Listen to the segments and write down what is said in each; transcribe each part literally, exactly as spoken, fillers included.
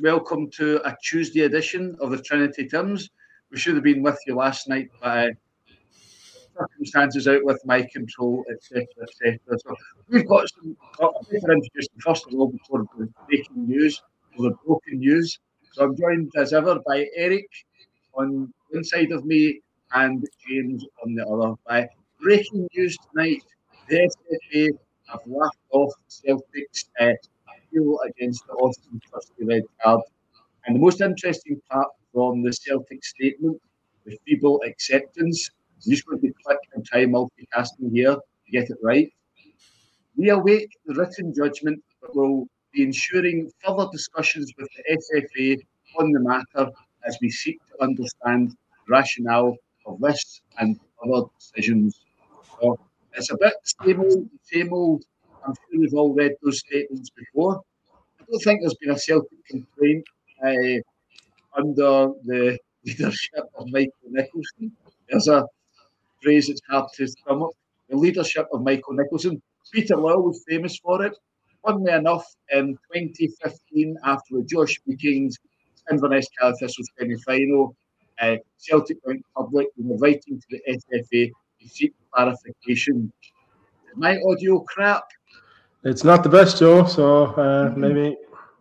welcome to a Tuesday edition of the Trinity Tims. We should have been with you last night, but uh, circumstances out with my control, et cetera, et cetera. So we've got some. I'll introduce them first of all before the breaking news or the broken news. So I'm joined as ever by Eric on one side of me and James on the other. By breaking news tonight, the S F A have laughed off Celtic's uh, appeal against the Austin Trusty red card. And the most interesting part from the Celtic statement, the feeble acceptance. I'm just going to click and try multicasting here to get it right. We await the written judgment that will be ensuring further discussions with the S F A on the matter as we seek to understand the rationale of this and other decisions. So it's a bit same old, same old. I'm sure you've all read those statements before. I don't think there's been a Celtic complaint uh, under the leadership of Michael Nicholson. There's a phrase that's hard to sum up. The leadership of Michael Nicholson. Peter Lawwell was famous for it. Funnily enough, in twenty fifteen, after the Josh Meekings Inverness Caley Thistles semi-final, uh, Celtic went public and were writing to the S F A to seek clarification. Is my audio crap? It's not the best, Joe, so uh, mm-hmm. maybe...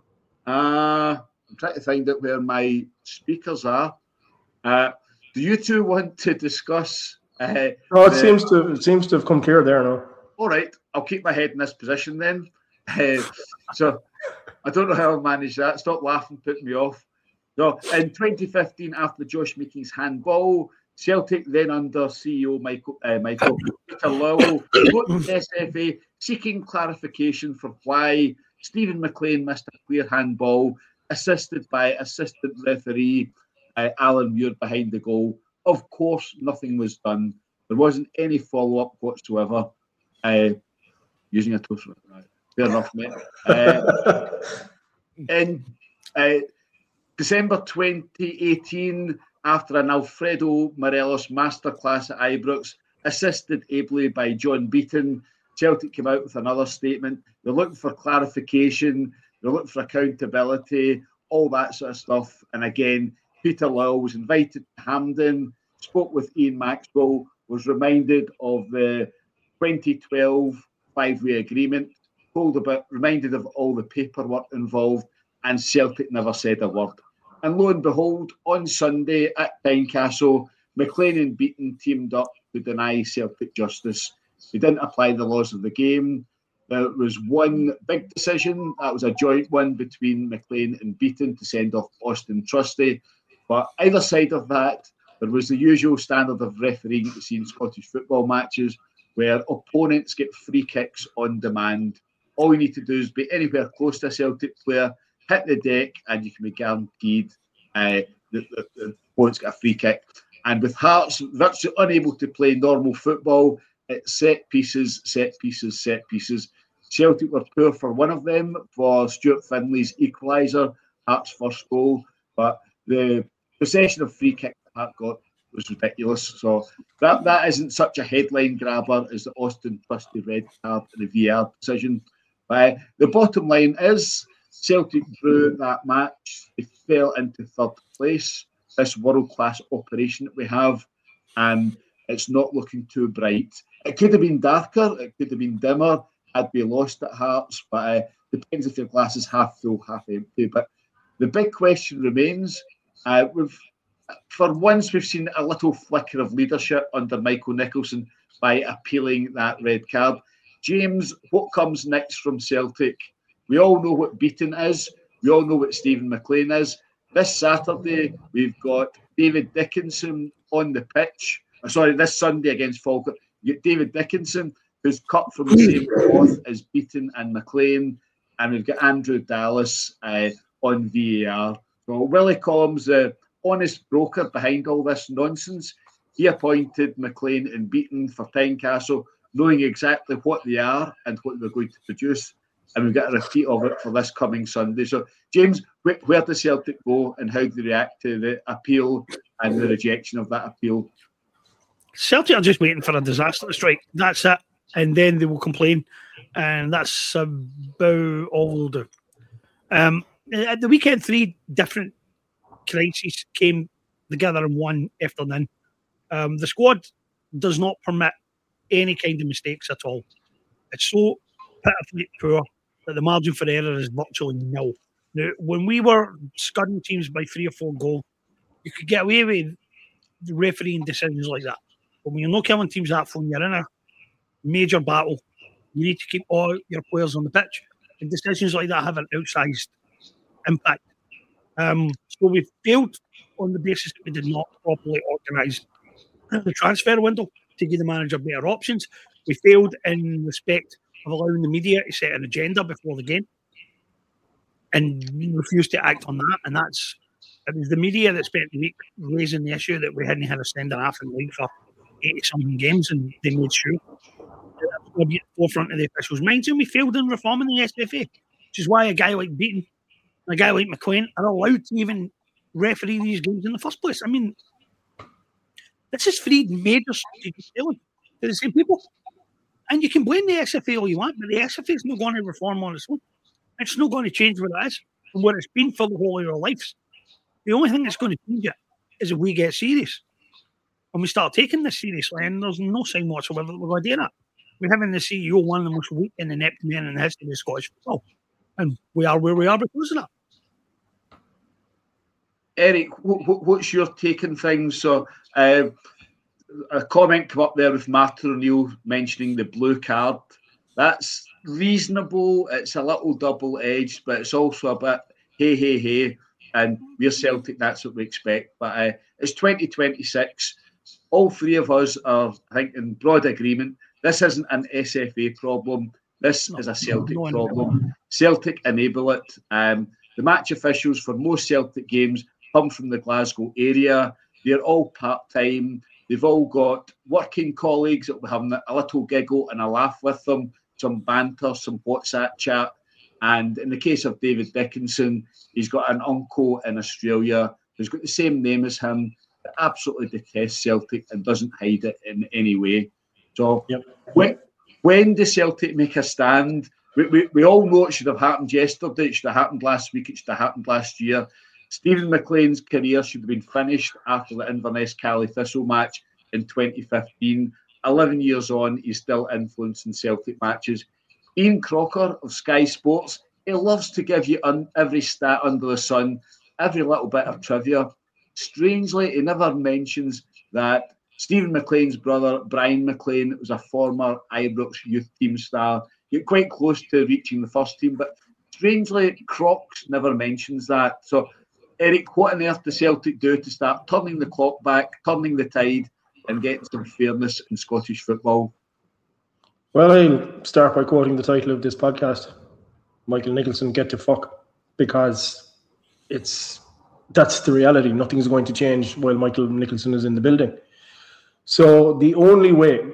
Uh, I'm trying to find out where my speakers are. Uh, do you two want to discuss... Uh, oh, it the... seems to it seems to have come clear there now. All right, I'll keep my head in this position then. Uh, so I don't know how I'll manage that. Stop laughing, putting me off. No, in twenty fifteen, after the Josh Meekings handball, Celtic, then under C E O Michael, uh, Michael Peter Lawwell, wrote to the S F A seeking clarification for why Stephen McLean missed a clear handball, assisted by assistant referee uh, Alan Muir behind the goal. Of course, nothing was done. There wasn't any follow-up whatsoever. Uh, using a toast, right? Fair enough, mate. Uh, in uh, December twenty eighteen, after an Alfredo Morelos masterclass at Ibrox, assisted ably by John Beaton, Celtic came out with another statement. They're looking for clarification, they're looking for accountability, all that sort of stuff. And again, Peter Lawwell was invited to Hampden, spoke with Ian Maxwell, was reminded of the twenty twelve five-way agreement, told about, reminded of all the paperwork involved, and Celtic never said a word. And lo and behold, on Sunday at Tynecastle, McLean and Beaton teamed up to deny Celtic justice. They didn't apply the laws of the game. There was one big decision. That was a joint one between McLean and Beaton to send off Austin Trusty. But either side of that, there was the usual standard of refereeing that we see in Scottish football matches, where opponents get free kicks on demand. All you need to do is be anywhere close to a Celtic player, hit the deck, and you can be guaranteed uh, the, the, the opponent's got a free kick. And with Hearts virtually unable to play normal football, it's set pieces, set pieces, set pieces. Celtic were poor for one of them, for Stuart Finley's equaliser, Hearts' first goal. But the possession of free kick that Hart got was ridiculous. So that that isn't such a headline grabber as the Austin Trusty red card and the V A R decision. Uh, the bottom line is Celtic drew that match. They fell into third place. This world-class operation that we have, and it's not looking too bright. It could have been darker. It could have been dimmer had we lost at Hearts, but uh, depends if your glass is half full, half empty. But the big question remains. Uh, we've For once, we've seen a little flicker of leadership under Michael Nicholson by appealing that red card. James, what comes next from Celtic? We all know what Beaton is. We all know what Stephen McLean is. This Saturday, we've got David Dickinson on the pitch. Oh, sorry, this Sunday against Falkirk, you get David Dickinson, who's cut from the same cloth as Beaton and McLean. And we've got Andrew Dallas uh, on V A R. So Willie Collins, the honest broker behind all this nonsense, he appointed McLean and Beaton for Tynecastle, knowing exactly what they are and what they're going to produce. And we've got a repeat of it for this coming Sunday. So, James, where, where does Celtic go and how do they react to the appeal and the rejection of that appeal? Celtic are just waiting for a disaster to strike. That's it. And then they will complain. And that's about all they'll do. Um, at the weekend, three different crises came together in one afternoon. Um, the squad does not permit any kind of mistakes at all. It's so pitifully poor that the margin for error is virtually nil. Now, when we were scudding teams by three or four goals, you could get away with refereeing decisions like that. But when you're not killing teams that when you're in a major battle, you need to keep all your players on the pitch. And decisions like that have an outsized impact. Um, so we failed on the basis that we did not properly organise the transfer window to give the manager better options. We failed in respect of allowing the media to set an agenda before the game and refused to act on that. And that's it was the media that spent the week raising the issue that we hadn't had a send and half in the league for eighty-something games, and they made sure that was going to be at the forefront of the officials' minds. And we failed in reforming the S F A, which is why a guy like Beaton and a guy like McLean are allowed to even referee these games in the first place. I mean, this has freed major strategic failing to the same people. And you can blame the S F A all you want, but the S F A is not going to reform on its own. It's not going to change what it is and what it's been for the whole of our lives. The only thing that's going to change it is if we get serious and we start taking this seriously, and there's no sign whatsoever that we're going to do that. We're having the C E O, one of the most weak and inept men in the history of Scottish football, and we are where we are because of that. Eric, what's your take on things? So, uh, a comment come up there with Martin O'Neill mentioning the blue card. That's reasonable. It's a little double-edged, but it's also a bit hey, hey, hey. And we're Celtic, that's what we expect. But uh, it's twenty twenty-six. All three of us are, I think, in broad agreement. This isn't an S F A problem. This no, is a Celtic no, no, problem. No. Celtic enable it. Um, the match officials for most Celtic games come from the Glasgow area. They're all part-time. They've all got working colleagues that will have a little giggle and a laugh with them, some banter, some WhatsApp chat. And in the case of David Dickinson, he's got an uncle in Australia who's got the same name as him, that absolutely detests Celtic and doesn't hide it in any way. So yep. when, when does Celtic make a stand? We, we, we all know it should have happened yesterday, it should have happened last week, it should have happened last year. Stephen McLean's career should have been finished after the Inverness Cali Thistle match in twenty fifteen. eleven years on, he's still influencing Celtic matches. Ian Crocker of Sky Sports, he loves to give you un- every stat under the sun, every little bit of trivia. Strangely, he never mentions that Stephen McLean's brother, Brian McLean, was a former Ibrox youth team star. He got quite close to reaching the first team, but strangely, Crocs never mentions that. So, Eric, what on earth does Celtic do to start turning the clock back, turning the tide, and getting some fairness in Scottish football? Well, I'll start by quoting the title of this podcast, Michael Nicholson, Get to Fuck, because it's that's the reality. Nothing's going to change while Michael Nicholson is in the building. So the only way,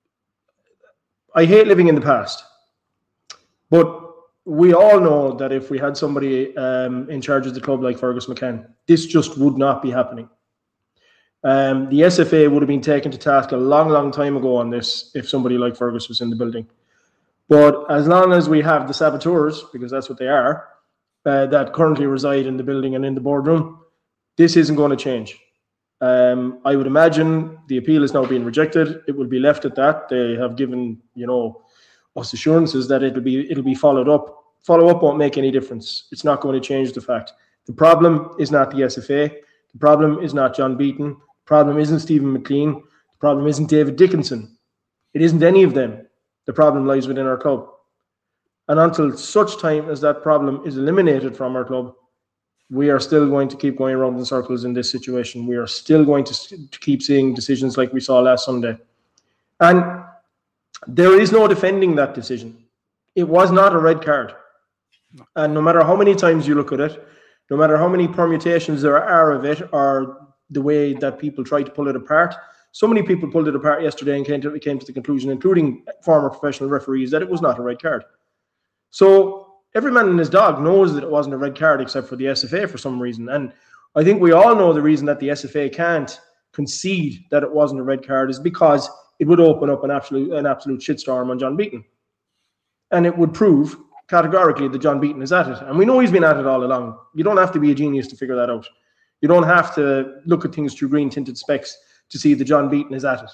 I hate living in the past, but we all know that if we had somebody um, in charge of the club like Fergus McCann, this just would not be happening. Um, the S F A would have been taken to task a long, long time ago on this if somebody like Fergus was in the building. But as long as we have the saboteurs, because that's what they are, uh, that currently reside in the building and in the boardroom, this isn't going to change. Um, I would imagine the appeal is now being rejected. It will be left at that. They have given, you know, us assurances that it'll be it'll be followed up. Follow up won't make any difference. It's not going to change the fact. The problem is not the S F A. The problem is not John Beaton. The problem isn't Stephen McLean. The problem isn't David Dickinson. It isn't any of them. The problem lies within our club. And until such time as that problem is eliminated from our club, we are still going to keep going around in circles in this situation. We are still going to, to keep seeing decisions like we saw last Sunday. And there is no defending that decision. It was not a red card. And no matter how many times you look at it, no matter how many permutations there are of it, or the way that people try to pull it apart, so many people pulled it apart yesterday and came to, came to the conclusion, including former professional referees, that it was not a red card. So every man and his dog knows that it wasn't a red card except for the S F A for some reason. And I think we all know the reason that the S F A can't concede that it wasn't a red card is because it would open up an absolute an absolute shitstorm on John Beaton. And it would prove categorically that John Beaton is at it. And we know he's been at it all along. You don't have to be a genius to figure that out. You don't have to look at things through green-tinted specs to see that John Beaton is at it.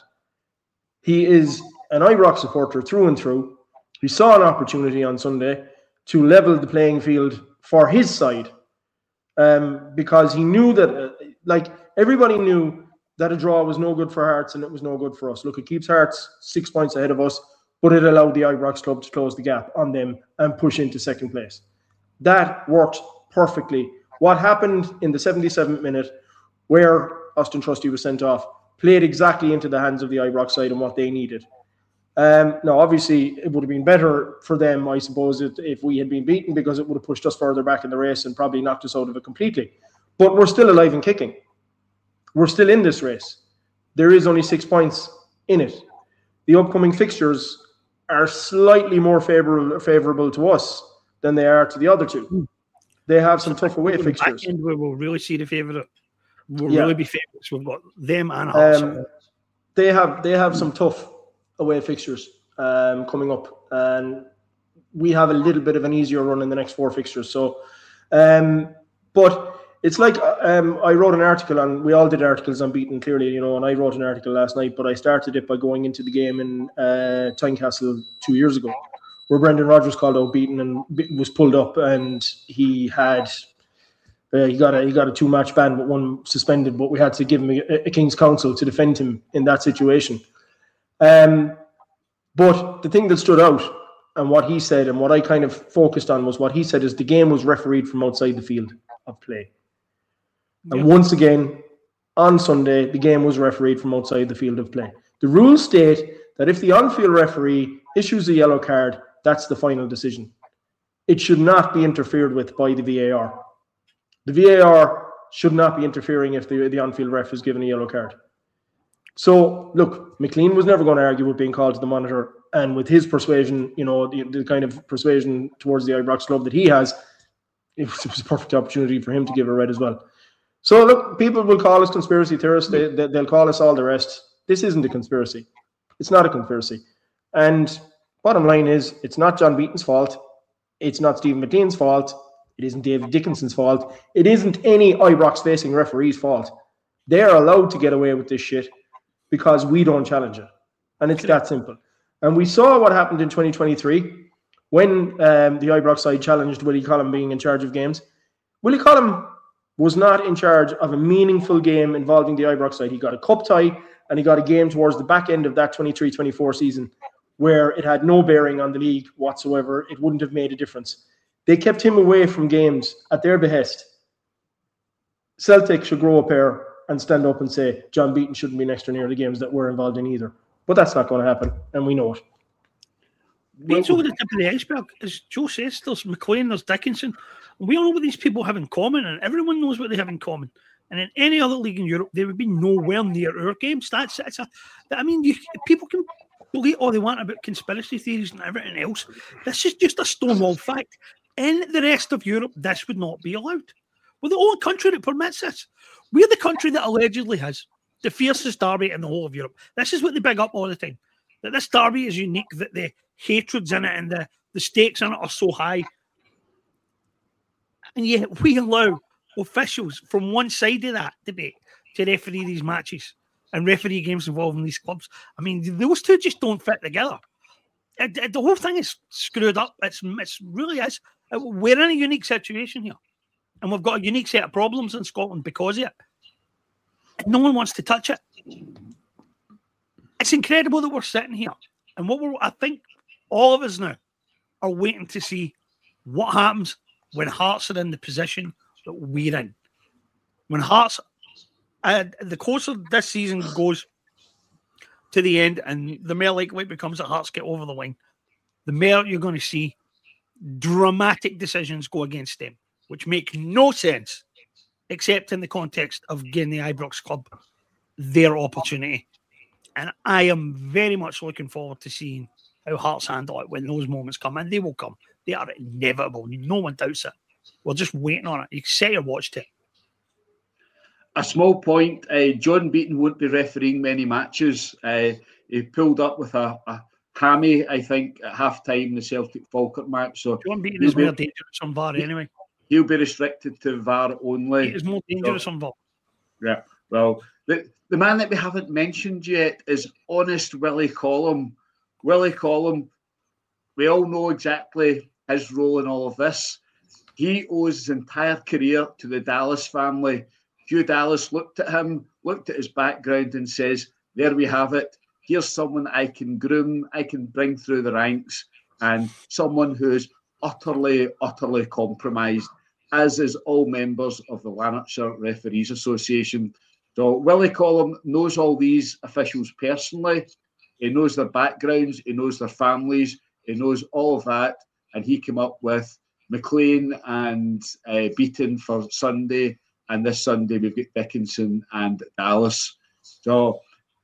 He is an Ibrox supporter through and through. He saw an opportunity on Sunday to level the playing field for his side um, because he knew that, uh, like, everybody knew that a draw was no good for Hearts and it was no good for us. Look, it keeps Hearts six points ahead of us, but it allowed the Ibrox club to close the gap on them and push into second place. That worked perfectly. What happened in the seventy-seventh minute, where Austin Trusty was sent off, played exactly into the hands of the Ibrox side and what they needed. Um, now, obviously, it would have been better for them, I suppose, if, if we had been beaten, because it would have pushed us further back in the race and probably knocked us out of it completely. But we're still alive and kicking. We're still in this race. There is only six points in it. The upcoming fixtures are slightly more favourable favourable to us than they are to the other two. They have some tough away fixtures. Back end where we'll really see the favourite. We'll yeah. really be favourites. We've got them and Hearts. Um, they have they have some tough away fixtures um, coming up, and we have a little bit of an easier run in the next four fixtures. So, um, but it's like um, I wrote an article on. We all did articles on Beaton, clearly, you know, and I wrote an article last night. But I started it by going into the game in uh, Tynecastle two years ago, where Brendan Rodgers called out Beaton and was pulled up, and he had uh, he got a he got a two match ban, but one suspended. But we had to give him a, a King's Counsel to defend him in that situation. Um, but the thing that stood out and what he said and what I kind of focused on was what he said is the game was refereed from outside the field of play. And yep. once again, on Sunday, the game was refereed from outside the field of play. The rules state that if the on-field referee issues a yellow card, that's the final decision. It should not be interfered with by the V A R. The V A R should not be interfering if the, the on-field ref is given a yellow card. So, look, McLean was never going to argue with being called to the monitor, and with his persuasion, you know, the, the kind of persuasion towards the Ibrox club that he has, it was, it was a perfect opportunity for him to give a red as well. So, look, people will call us conspiracy theorists. They, they, they'll call us all the rest. This isn't a conspiracy. It's not a conspiracy. And bottom line is, it's not John Beaton's fault. It's not Stephen McLean's fault. It isn't David Dickinson's fault. It isn't any Ibrox-facing referee's fault. They're allowed to get away with this shit because we don't challenge it. And it's that simple. And we saw what happened in twenty twenty-three when um, the Ibrox side challenged Willie Collum being in charge of games. Willie Collum was not in charge of a meaningful game involving the Ibrox side. He got a cup tie and he got a game towards the back end of that twenty-three twenty-four season where it had no bearing on the league whatsoever. It wouldn't have made a difference. They kept him away from games at their behest. Celtic should grow a pair and stand up and say John Beaton shouldn't be next or near the games that we're involved in either. But that's not going to happen, and we know it. Beaton's over the tip of the iceberg. As Joe says, there's McLean, there's Dickinson. We all know what these people have in common, and everyone knows what they have in common. And in any other league in Europe, they would be nowhere near our games. That's, that's a, I mean, you, people can believe all they want about conspiracy theories and everything else. This is just a stonewall fact. In the rest of Europe, this would not be allowed. We're the only country that permits this. We're the country that allegedly has the fiercest derby in the whole of Europe. This is what they big up all the time. That this derby is unique, that the hatreds in it and the, the stakes in it are so high. And yet we allow officials from one side of that debate to referee these matches and referee games involving these clubs. I mean, those two just don't fit together. It, it, the whole thing is screwed up. It's, it's really is. We're in a unique situation here. And we've got a unique set of problems in Scotland because of it. And no one wants to touch it. It's incredible that we're sitting here. And what we're, I think all of us now are waiting to see what happens when Hearts are in the position that we're in. When Hearts, uh, the course of this season goes to the end and the more likely it becomes that Hearts get over the line, the more you're going to see dramatic decisions go against them, which make no sense, except in the context of giving the Ibrox club their opportunity. And I am very much looking forward to seeing how Hearts handle it when those moments come, and they will come. They are inevitable. No one doubts it. We're just waiting on it. You set your watch to it. A small point, uh, John Beaton won't be refereeing many matches. Uh, he pulled up with a, a hammy, I think, at half time, the Celtic Falkirk match. So John Beaton is more dangerous on V A R anyway. He'll be restricted to V A R only. He is more dangerous so, on V A R. Yeah, well, the, the man that we haven't mentioned yet is honest Willie Collum. Willie Collum, we all know exactly his role in all of this. He owes his entire career to the Dallas family. Hugh Dallas looked at him, looked at his background and says, there we have it. Here's someone I can groom, I can bring through the ranks, and someone who is utterly, utterly compromised, as is all members of the Lanarkshire Referees Association. So Willie Collum knows all these officials personally. He knows their backgrounds, he knows their families, he knows all of that, and he came up with McLean and uh, Beaton for Sunday, and this Sunday we've got Dickinson and Dallas. So,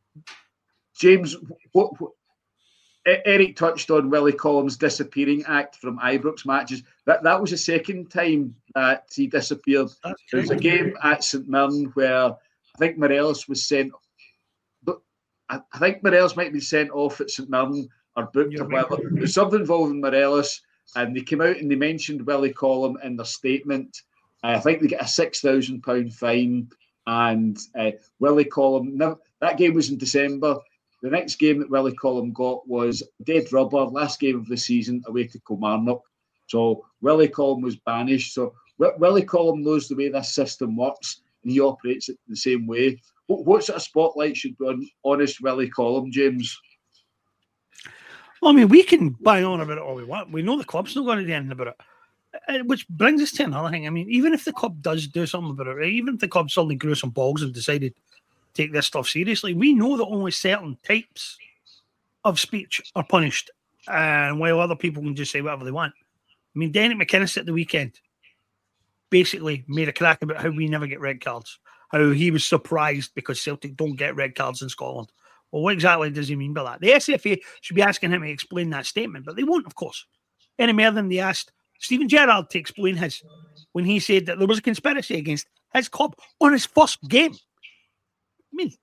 James, what, what, Eric touched on Willie Collum's disappearing act from Ibrox matches. That that was the second time that he disappeared. There was a game at St Mirren where I think Morelos was sent. But I, I think Morelos might be sent off at St Mirren or booked or whatever. There's something involving Morelos, and they came out and they mentioned Willie Collum in their statement. Uh, I think they get a six thousand pound fine, and uh, Willie Collum. Now, that game was in December. The next game that Willie Collum got was dead rubber, last game of the season, away to Kilmarnock. So Willie Collum was banished. So w- Willie Collum knows the way this system works, and he operates it the same way. What, what sort of spotlight should be on honest Willie Collum, James? Well, I mean, we can buy on about it all we want. We know the club's not going to do anything about it. Which brings us to another thing. I mean, even if the club does do something about it, right? Even if the club suddenly grew some balls and decided take this stuff seriously, we know that only certain types of speech are punished, and while other people can just say whatever they want. I mean, Derek McInnes at the weekend basically made a crack about how we never get red cards, how he was surprised because Celtic don't get red cards in Scotland. Well, what exactly does he mean by that? The S F A should be asking him to explain that statement, but they won't, of course. Any more than they asked Stephen Gerrard to explain his when he said that there was a conspiracy against his club on his first game. I mean,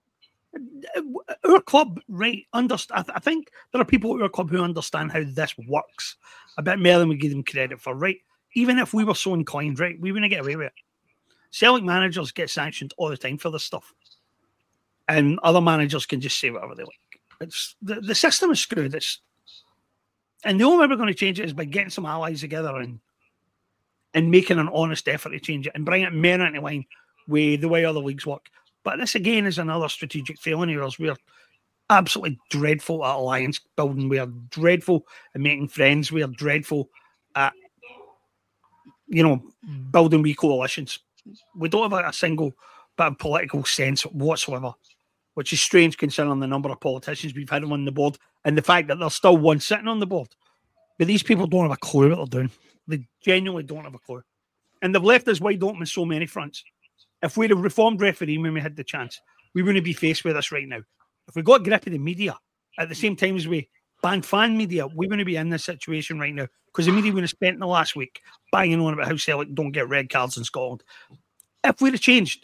our club, right, understand. I think there are people at our club who understand how this works a bit more than we give them credit for, right? Even if we were so inclined, right, we wouldn't get away with it. Celtic managers get sanctioned all the time for this stuff, and other managers can just say whatever they like. It's the, the system is screwed. It's, and the only way we're going to change it is by getting some allies together and and making an honest effort to change it and bring it more into line with the way other leagues work. But this, again, is another strategic failing of ours. We're absolutely dreadful at alliance building. We are dreadful at making friends. We are dreadful at, you know, building wee coalitions. We don't have a, a single bit of political sense whatsoever, which is strange considering the number of politicians we've had on the board and the fact that there's still one sitting on the board. But these people don't have a clue what they're doing. They genuinely don't have a clue. And they've left us wide open on so many fronts. If we'd have reformed refereeing when we had the chance, we wouldn't be faced with this right now. If we got grip of the media at the same time as we banned fan media, we wouldn't be in this situation right now because the media would have spent the last week banging on about how Celtic don't get red cards in Scotland. If we'd have changed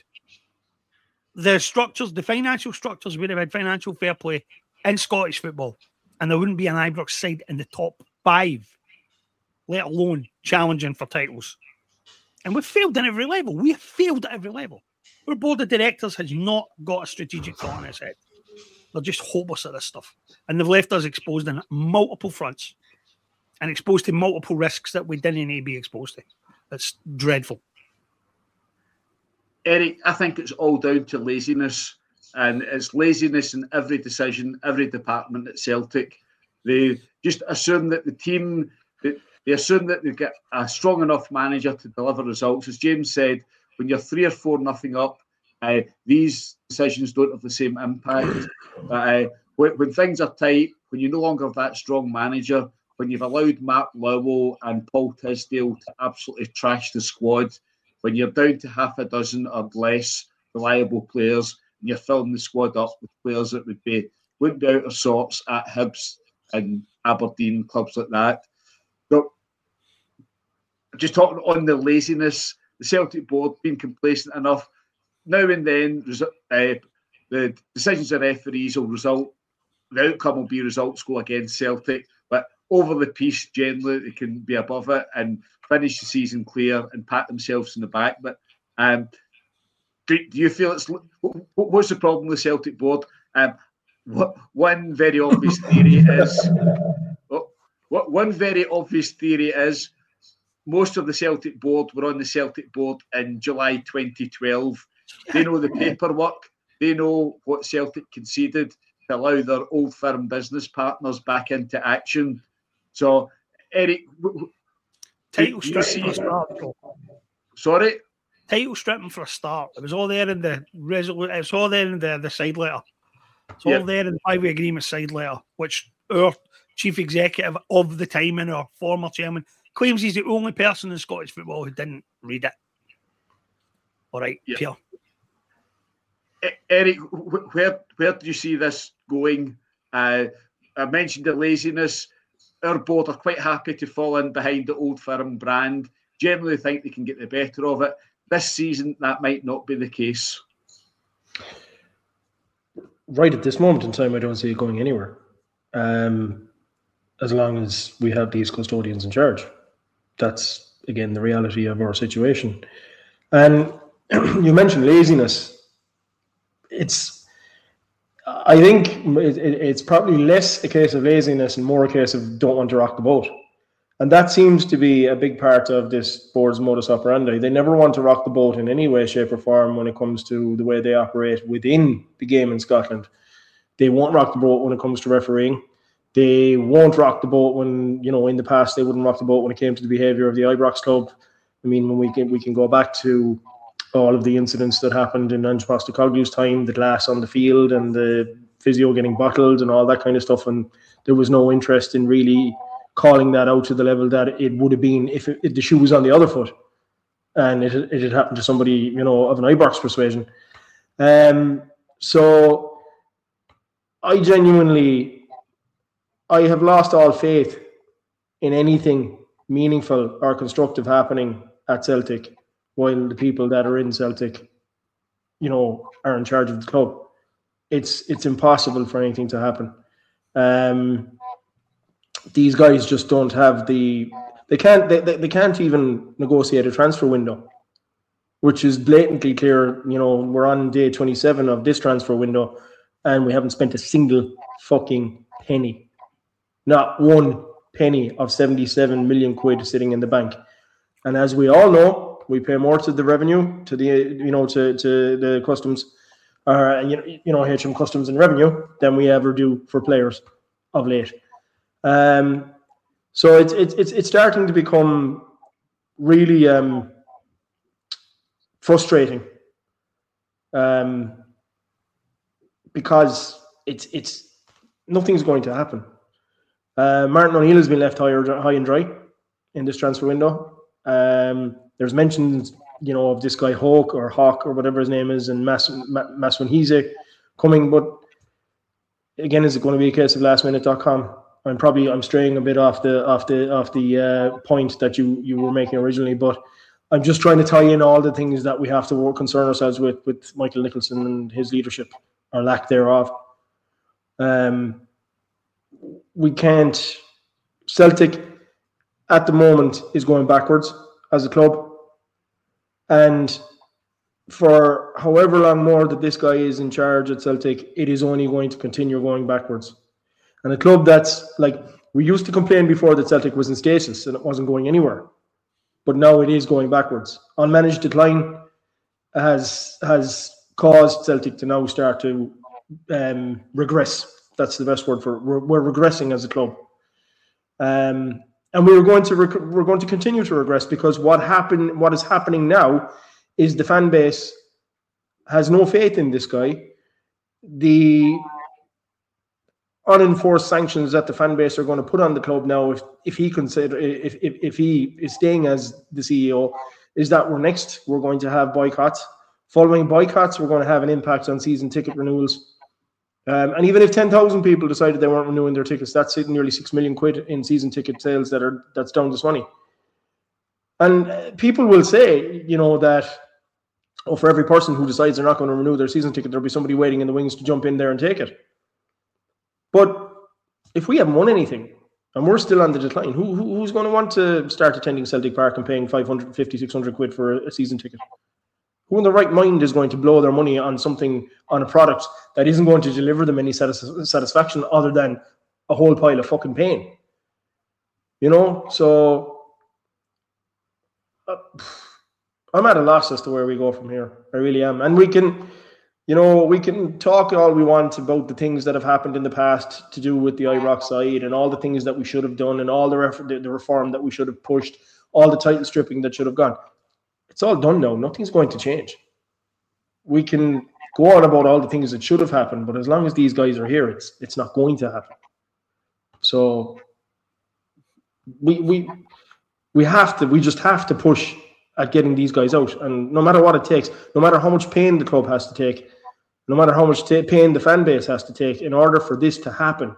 the structures, the financial structures, we'd have had financial fair play in Scottish football, and there wouldn't be an Ibrox side in the top five, let alone challenging for titles. And we've failed at every level. We have failed at every level. Our board of directors has not got a strategic thought in its head. They're just hopeless at this stuff. And they've left us exposed on multiple fronts and exposed to multiple risks that we didn't need to be exposed to. It's dreadful. Eric, I think it's all down to laziness. And it's laziness in every decision, every department at Celtic. They just assume that the team... That They assume that they've got a strong enough manager to deliver results. As James said, when you're three or four nothing up, uh, these decisions don't have the same impact. Uh, when, when things are tight, when you no longer have that strong manager, when you've allowed Matt Lowell and Paul Tisdale to absolutely trash the squad, when you're down to half a dozen or less reliable players, and you're filling the squad up with players that would be wouldn't be out of sorts at Hibs and Aberdeen, clubs like that. So, just talking on the laziness, the Celtic board being complacent enough, now and then uh, the decisions of referees will result the outcome will be results go against Celtic, but over the piece, generally, they can be above it and finish the season clear and pat themselves in the back. But um, do, do you feel it's... What's the problem with the Celtic board? Um, what, one very obvious theory is... Oh, what one very obvious theory is most of the Celtic board were on the Celtic board in July twenty twelve. They know the paperwork. They know what Celtic conceded to allow their old firm business partners back into action. So, Eric, title stripping for a start. Sorry, title stripping for a start. It was all there in the resolution. It's all there in the the side letter. It's all yeah. there in the five-way agreement side letter, which our chief executive of the time and our former chairman claims he's the only person in Scottish football who didn't read it. All right, yeah. Pierre. Eric, where where do you see this going? Uh, I mentioned the laziness. Our board are quite happy to fall in behind the Old Firm brand. Generally think they can get the better of it. This season, that might not be the case. Right at this moment in time, I don't see it going anywhere. Um, as long as we have these custodians in charge. That's, again, the reality of our situation. And you mentioned laziness. It's, I think it, it, it's probably less a case of laziness and more a case of don't want to rock the boat. And that seems to be a big part of this board's modus operandi. They never want to rock the boat in any way, shape or form when it comes to the way they operate within the game in Scotland. They won't rock the boat when it comes to refereeing. They won't rock the boat when, you know, in the past, they wouldn't rock the boat when it came to the behaviour of the Ibrox club. I mean, when we can, we can go back to all of the incidents that happened in Ange Postecoglou's time, the glass on the field and the physio getting bottled and all that kind of stuff. And there was no interest in really calling that out to the level that it would have been if, it, if the shoe was on the other foot and it, it had happened to somebody, you know, of an Ibrox persuasion. Um, so I genuinely, I have lost all faith in anything meaningful or constructive happening at Celtic while the people that are in Celtic, you know, are in charge of the club. It's it's impossible for anything to happen. Um, these guys just don't have the they can't they, they, they can't even negotiate a transfer window, which is blatantly clear. You know, we're on day twenty-seven of this transfer window and we haven't spent a single fucking penny. Not one penny of seventy-seven million quid sitting in the bank. And as we all know, we pay more to the revenue, to the, you know, to, to the customs, or, uh, you know, you know, H M Customs and Revenue than we ever do for players of late. Um, so it's, it's, it's, it's starting to become really um, frustrating um, because it's, it's, nothing's going to happen. Uh, Martin O'Neill has been left high, high and dry in this transfer window. Um, there's mentions, you know, of this guy Hawk or Hawk or whatever his name is, and Mas Maswanhize coming. But again, is it going to be a case of last minute dot com? I'm probably I'm straying a bit off the off the off the uh, point that you you were making originally, but I'm just trying to tie in all the things that we have to work, concern ourselves with with Michael Nicholson and his leadership or lack thereof. Um. We can't. Celtic at the moment is going backwards as a club, and for however long more that this guy is in charge at Celtic, it is only going to continue going backwards. And a club that's like, we used to complain before that Celtic was in stasis and it wasn't going anywhere, but now it is going backwards. Unmanaged decline has has caused Celtic to now start to um, regress. That's the best word for it. We're, we're regressing as a club, um, and we're going to rec- we're going to continue to regress because what happened, what is happening now, is the fan base has no faith in this guy. The unenforced sanctions that the fan base are going to put on the club now, if if he consider if if if he is staying as the C E O, is that we're next we're going to have boycotts. Following boycotts, we're going to have an impact on season ticket renewals. Um, and even if ten thousand people decided they weren't renewing their tickets, that's nearly six million quid in season ticket sales that are that's down to Swanee. And uh, people will say, you know, that, oh, for every person who decides they're not going to renew their season ticket, there'll be somebody waiting in the wings to jump in there and take it. But if we haven't won anything and we're still on the decline, who, who who's going to want to start attending Celtic Park and paying five hundred fifty, six hundred quid for a, a season ticket? Who in the right mind is going to blow their money on something, on a product that isn't going to deliver them any satis- satisfaction other than a whole pile of fucking pain? You know, so uh, I'm at a loss as to where we go from here. I really am. And we can, you know, we can talk all we want about the things that have happened in the past to do with the I R O C side and all the things that we should have done and all the, ref- the, the reform that we should have pushed, all the title stripping that should have gone. It's all done now. Nothing's going to change. We can go on about all the things that should have happened, but as long as these guys are here, it's it's not going to happen. So we we we have to we just have to push at getting these guys out, and no matter what it takes, no matter how much pain the club has to take, no matter how much t- pain the fan base has to take, in order for this to happen,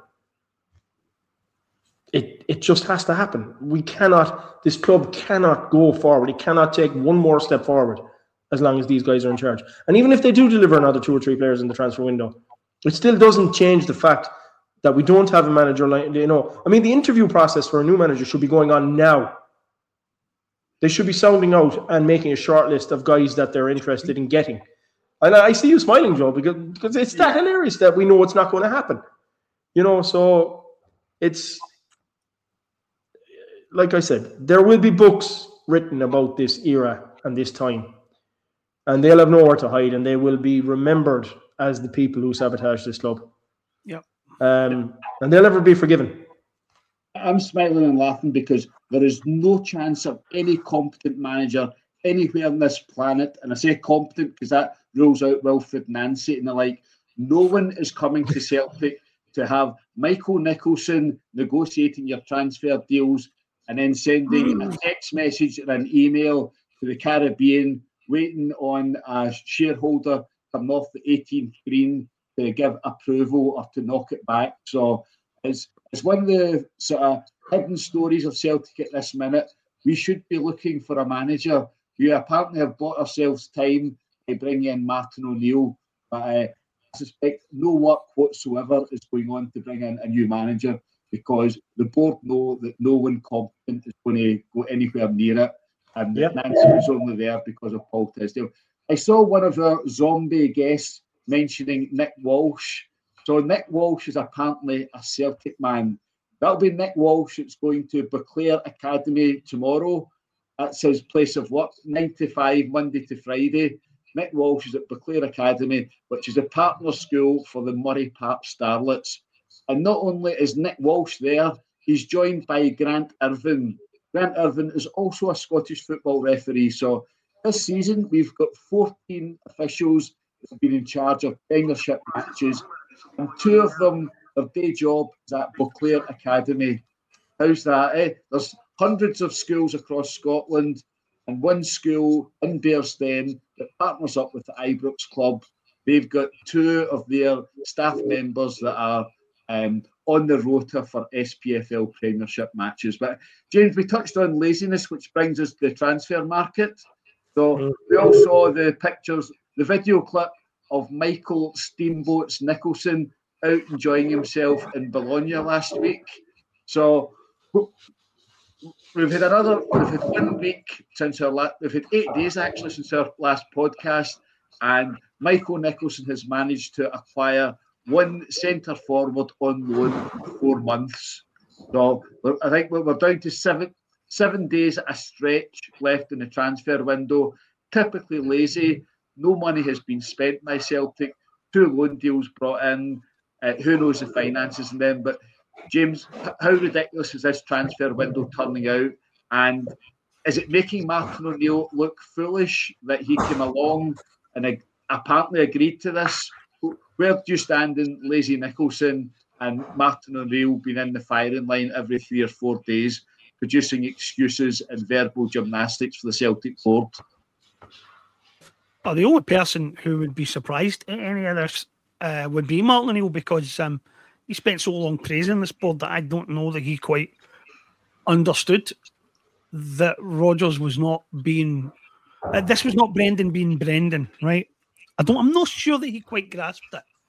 it it just has to happen. We cannot, this club cannot go forward. It cannot take one more step forward as long as these guys are in charge. And even if they do deliver another two or three players in the transfer window, it still doesn't change the fact that we don't have a manager like, you know, I mean, the interview process for a new manager should be going on now. They should be sounding out and making a short list of guys that they're interested in getting. And I see you smiling, Joe, because, because it's that hilarious that we know it's not going to happen. You know, so it's, like I said, there will be books written about this era and this time. And they'll have nowhere to hide, and they will be remembered as the people who sabotaged this club. Yep. Um, and they'll never be forgiven. I'm smiling and laughing because there is no chance of any competent manager anywhere on this planet, and I say competent because that rules out Wilfred Nancy and the like. No one is coming to Celtic to have Michael Nicholson negotiating your transfer deals and then sending a text message or an email to the Caribbean, waiting on a shareholder coming off the eighteenth green to give approval or to knock it back. So it's, it's one of the sort of hidden stories of Celtic at this minute. We should be looking for a manager. We apparently have bought ourselves time by bringing in Martin O'Neill, but uh, I suspect no work whatsoever is going on to bring in a new manager because the board know that no one competent is going to go anywhere near it. And yep. Nancy was only there because of Paul Tisdale. I saw one of our zombie guests mentioning Nick Walsh. So Nick Walsh is apparently a Celtic man. That'll be Nick Walsh. It's going to Beauclair Academy tomorrow. That's his place of work, nine to five, Monday to Friday. Nick Walsh is at Beauclair Academy, which is a partner school for the Murray Park Starlets. And not only is Nick Walsh there, he's joined by Grant Irvine. Grant Irvine is also a Scottish football referee. So this season, we've got fourteen officials that have been in charge of Premiership matches, and two of them, their day job is at Beauclair Academy. How's that, eh? There's hundreds of schools across Scotland, and one school in Bearsden that partners up with the Ibrox Club. They've got two of their staff members that are um, on the rota for S P F L Premiership matches. But James, we touched on laziness, which brings us to the transfer market. So we all saw the pictures, the video clip of Michael Steamboats Nicholson out enjoying himself in Bologna last week. So we've had another, we've had one week since our last, we've had eight days actually since our last podcast, and Michael Nicholson has managed to acquire one centre forward on loan for four months. So I think we're down to seven seven days at a stretch left in the transfer window. Typically lazy. No money has been spent by Celtic. Two loan deals brought in. Uh, who knows the finances in them? But James, how ridiculous is this transfer window turning out? And is it making Martin O'Neill look foolish that he came along and apparently agreed to this? Where do you stand in lazy Nicholson and Martin O'Neill being in the firing line every three or four days, producing excuses and verbal gymnastics for the Celtic board? Well, the only person who would be surprised at any of this uh, would be Martin O'Neill, because um, he spent so long praising this board that I don't know that he quite understood that Rodgers was not being... Uh, this was not Brendan being Brendan, right? I don't. I'm not sure that he quite grasped it.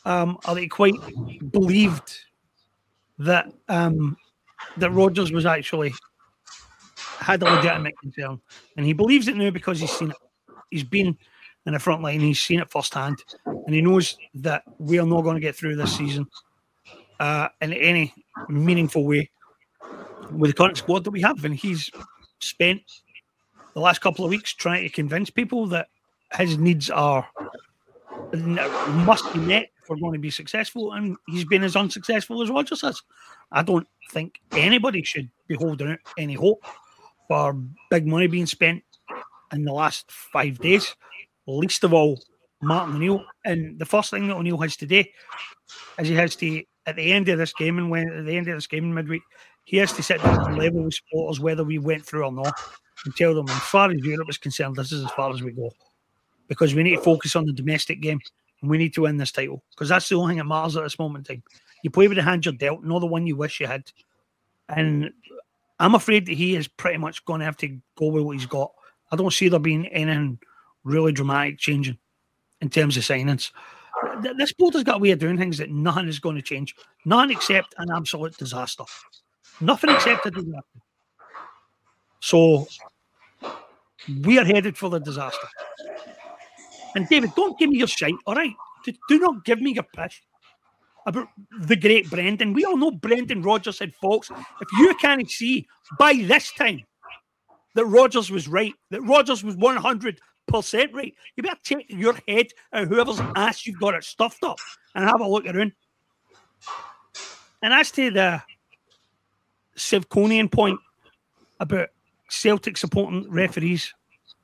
um, or that he quite believed that um, that Rodgers was actually had a legitimate concern, and he believes it now because he's seen it. He's been in the front line, he's seen it firsthand, and he knows that we are not going to get through this season uh, in any meaningful way with the current squad that we have. And he's spent the last couple of weeks trying to convince people that his needs are must be met if we're going to be successful, and he's been as unsuccessful as Rodgers has. I don't think anybody should be holding out any hope for big money being spent in the last five days, least of all Martin O'Neill. And the first thing that O'Neill has to do is he has to, at the end of this game and when at the end of this game in midweek, he has to sit down and level with supporters whether we went through or not, and tell them, as far as Europe is concerned, this is as far as we go, because we need to focus on the domestic game and we need to win this title, because that's the only thing that matters at this moment in time. You play with the hand you're dealt, not the one you wish you had. And I'm afraid that he is pretty much going to have to go with what he's got. I don't see there being anything really dramatic changing in terms of signings. This board has got a way of doing things that nothing is going to change. Nothing except an absolute disaster. Nothing except a disaster. So we are headed for the disaster. And David, don't give me your shite, all right? Do not give me your piss about the great Brendan. We all know Brendan Rodgers had faults. If you can't see by this time that Rodgers was right, that Rodgers was one hundred percent right, you better take your head out of whoever's ass you've got it stuffed up and have a look around. And as to the Sevconian point about Celtic supporting referees,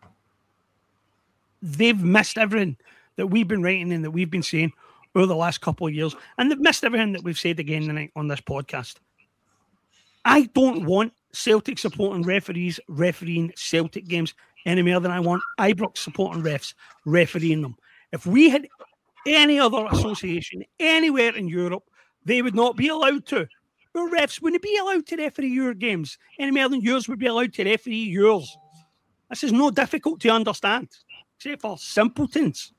they've missed everything that we've been writing and that we've been saying over the last couple of years, and they've missed everything that we've said again tonight on this podcast. I don't want Celtic supporting referees refereeing Celtic games any more than I want Ibrox supporting refs refereeing them. If we had any other association anywhere in Europe, they would not be allowed to. Our refs wouldn't be allowed to referee your games any more than yours would be allowed to referee yours. This is no difficult to understand, except for simpletons.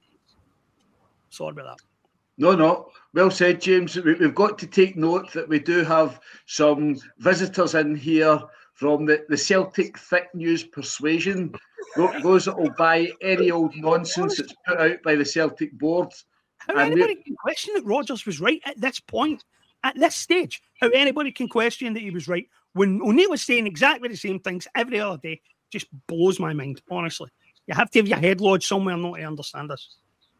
Sorry about that. No, no. Well said, James. We've got to take note that we do have some visitors in here from the, the Celtic Thick News Persuasion. Those that will buy any old nonsense that's put out by the Celtic board. How anybody can question that Rodgers was right at this point, at this stage? How anybody can question that he was right when O'Neill was saying exactly the same things every other day just blows my mind, honestly. You have to have your head lodged somewhere not to understand this.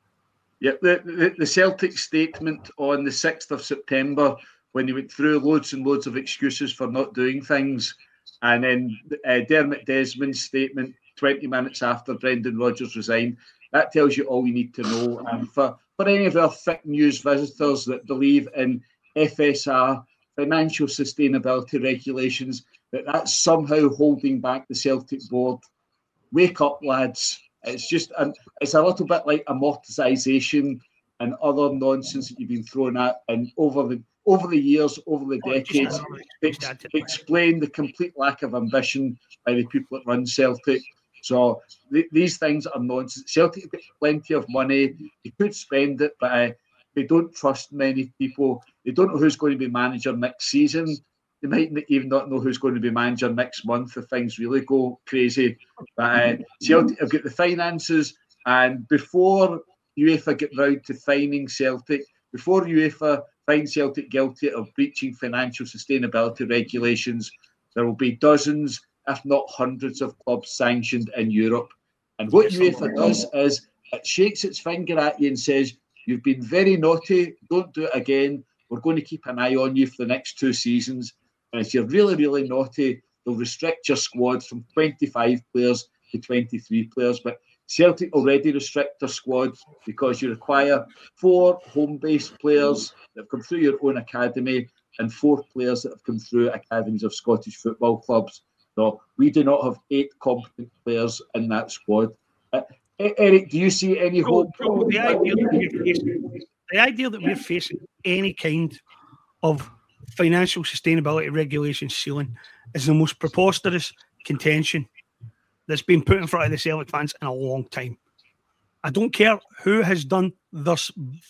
Yeah, the, the, the Celtic statement on the sixth of September, when he went through loads and loads of excuses for not doing things, and then uh, Dermot Desmond's statement twenty minutes after Brendan Rodgers resigned, that tells you all you need to know. And for, for any of our thick news visitors that believe in F S R, financial sustainability regulations, that that's somehow holding back the Celtic board, wake up, lads. It's just, um, it's a little bit like amortization and other nonsense that you've been thrown at, and over the over the years, over the decades, ex- explain the complete lack of ambition by the people that run Celtic. So th- these things are nonsense. Celtic have got plenty of money; they could spend it, but uh, they don't trust many people. They don't know who's going to be manager next season. They might even not know who's going to be manager next month if things really go crazy. But uh, Celtic have got the finances, and before UEFA get round to fining Celtic, before UEFA find Celtic guilty of breaching financial sustainability regulations, there will be dozens, if not hundreds, of clubs sanctioned in Europe. And what UEFA does is it shakes its finger at you and says, you've been very naughty, don't do it again. We're going to keep an eye on you for the next two seasons. And if you're really, really naughty, they'll restrict your squad from twenty-five players to twenty-three players. But Celtic already restrict their squad because you require four home-based players that have come through your own academy and four players that have come through academies of Scottish football clubs. So we do not have eight competent players in that squad. Uh, Eric, do you see any hope? Bro, the, idea that we're facing, the idea that we're facing any kind of financial sustainability regulation ceiling is the most preposterous contention that's been put in front of the Celtic fans in a long time. I don't care who has done this